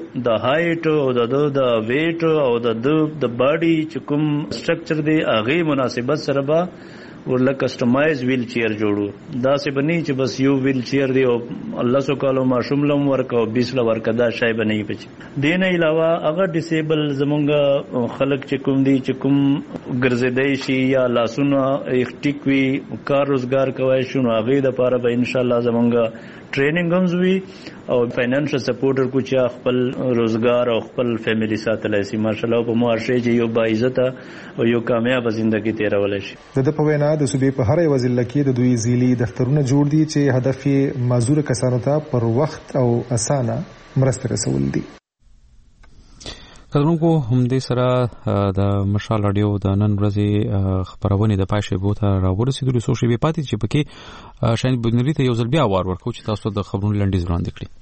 د هایټ او د د ویټ او د د باډي چې کوم سټرکچر دی هغه مناسبت سره به ورله کسٹمایز ویل چیر جوړو دا څه بنی چې بس یو ویل چیر دی او الله سو کالو ماشوم لم ورک او بیس ل ورک دا شای بنی پچ دین علاوه هغه ډیسیبل زمونږ خلک چې کوم دی چې کوم ګرځیدای شي یا لاسونه اخټیکوي کار روزګار کوي شنو هغه د لپاره به ان شاء الله زمونږ ټریننګ هم زوي او فاینانشل سپورټر کو چې خپل روزګار او خپل فیملی ساتلای شي ماشاءالله په معاشره کې یو با عزت او یو کامیاب ژوندۍ تیرول شي د په وینا د صوبې په هر یو ضلع کې د دوی ځيلي دفترونه جوړ دي چې هدف یې معذور کسانو ته پر وخت او اسانه مرسته رسول دي کلمونکو هم دې سره د مشال رادیو د نن ورځې خبرونه د پای شیبو ته راورسېدل سو شی به پاتې چې پکې شاین بنری ته یو ځل بیا وار ورکو چې تاسو د خبرونو لنډیز وړاندې کړی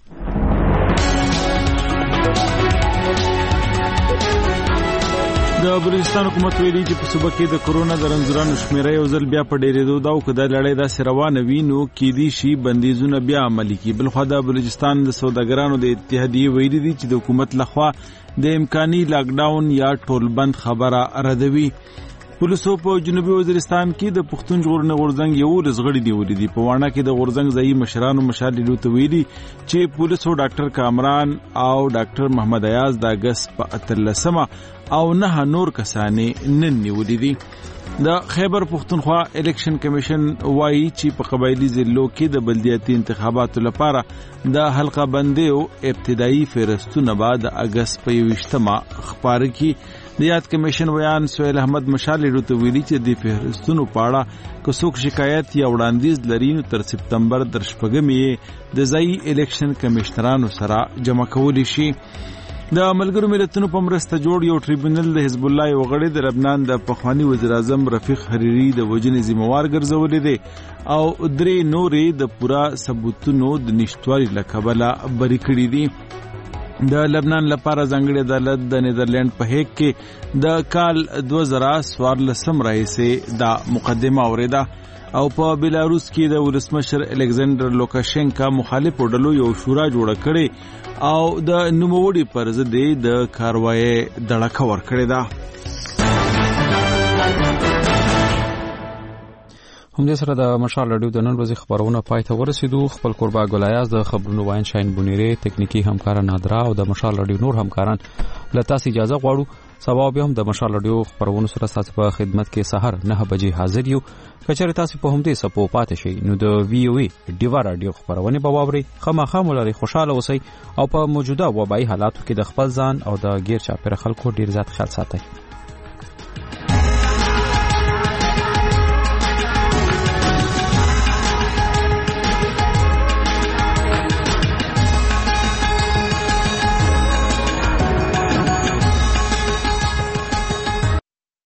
د بلوچستان حکومت ویلي چې په صوبه کې د کرونا د رنځورانو شمیره یو ځل بیا په ډېرېدو دا او که د لړۍ داسې روانه وي نو کیدای شي بندیزونه بیا عملي کړي. بلخوا د بلوچستان د سوداګرانو د اتحادیې ویلي دي چې د حکومت لخوا د امکاني لاک ډاون یا ټولبند خبره ردوي. پولیسو په جنوبي وزیرستان کې د پښتون ژغورنې غورځنګ یو لزغړی نیولې دي. په واڼه کې د غورځنګ ځایي مشرانو مشالې ته ویلي چې پولیسو ډاکټر کامران او ډاکټر محمد ایاز د اگست په اتلسمه او نه نور کسانې نن نیولې دي. د خیبر پختونخوا الیکشن کمیشن وایي چې په قبایلی ضلعو کې د بلدیاتي انتخاباتو لپاره د حلقه بندي او ابتدایي فهرستونه بعد اگست په یوشتمه خبره کې د یاد کمیشن ویان سہیل احمد مشال ته ویلي چې د فهرستونو پاړه که څوک شکایت یا وړاندیز لري نو تر سپتمبر در شپږمې د ځایي الیکشن کمشنرانو سره جمع کولی شي. د ملګرو ملتونو په مرسته جوړ یو ټریبیونل د حزب الله یو غړی د لبنان د پخوانی وزیر اعظم رفیق حریری د وژنې ذمہوار ګرځولې دی او درې نورې د پورا ثبوتونو د نشټوالي له کبله بری کړي دي. د لبنان لپاره ځانګړي عدالت د نیدرلند په هیګ کې د کال دوه زره څوارلسم راهیسې دا مقدمه اوریده او په بیلاروس کې د ولسمشر الکساندر لوکاشنکا مخالفو ډلو یو شورا جوړه کړې او د نوموړي پر ضد د کاروایی دړکه ورکړې ده. همدې سره د مشال رادیو د نن ورځې خبرونه پای ته ورسېدو. خپل قربا ګلایاز د خبرونو واین شاین بونیری تکنیکی همکار نادرا او د مشال رادیو نور همکاران له تاسو اجازه غواړو. سبا بیا هم د مشال رادیو خبرونو سره تاسو په خدمت کې سحر نه بجې حاضر یو. کچره تاسو په همدې سپو پاتې شئ نو د وی او ای ډیوا رادیو خبرونه به واوري. خامخا مولاري خوشاله اوسئ او په موجوده وبایي حالاتو کې د خپل ځان او د غیر چاپیره خلکو ډیر زیات خیال ساتئ.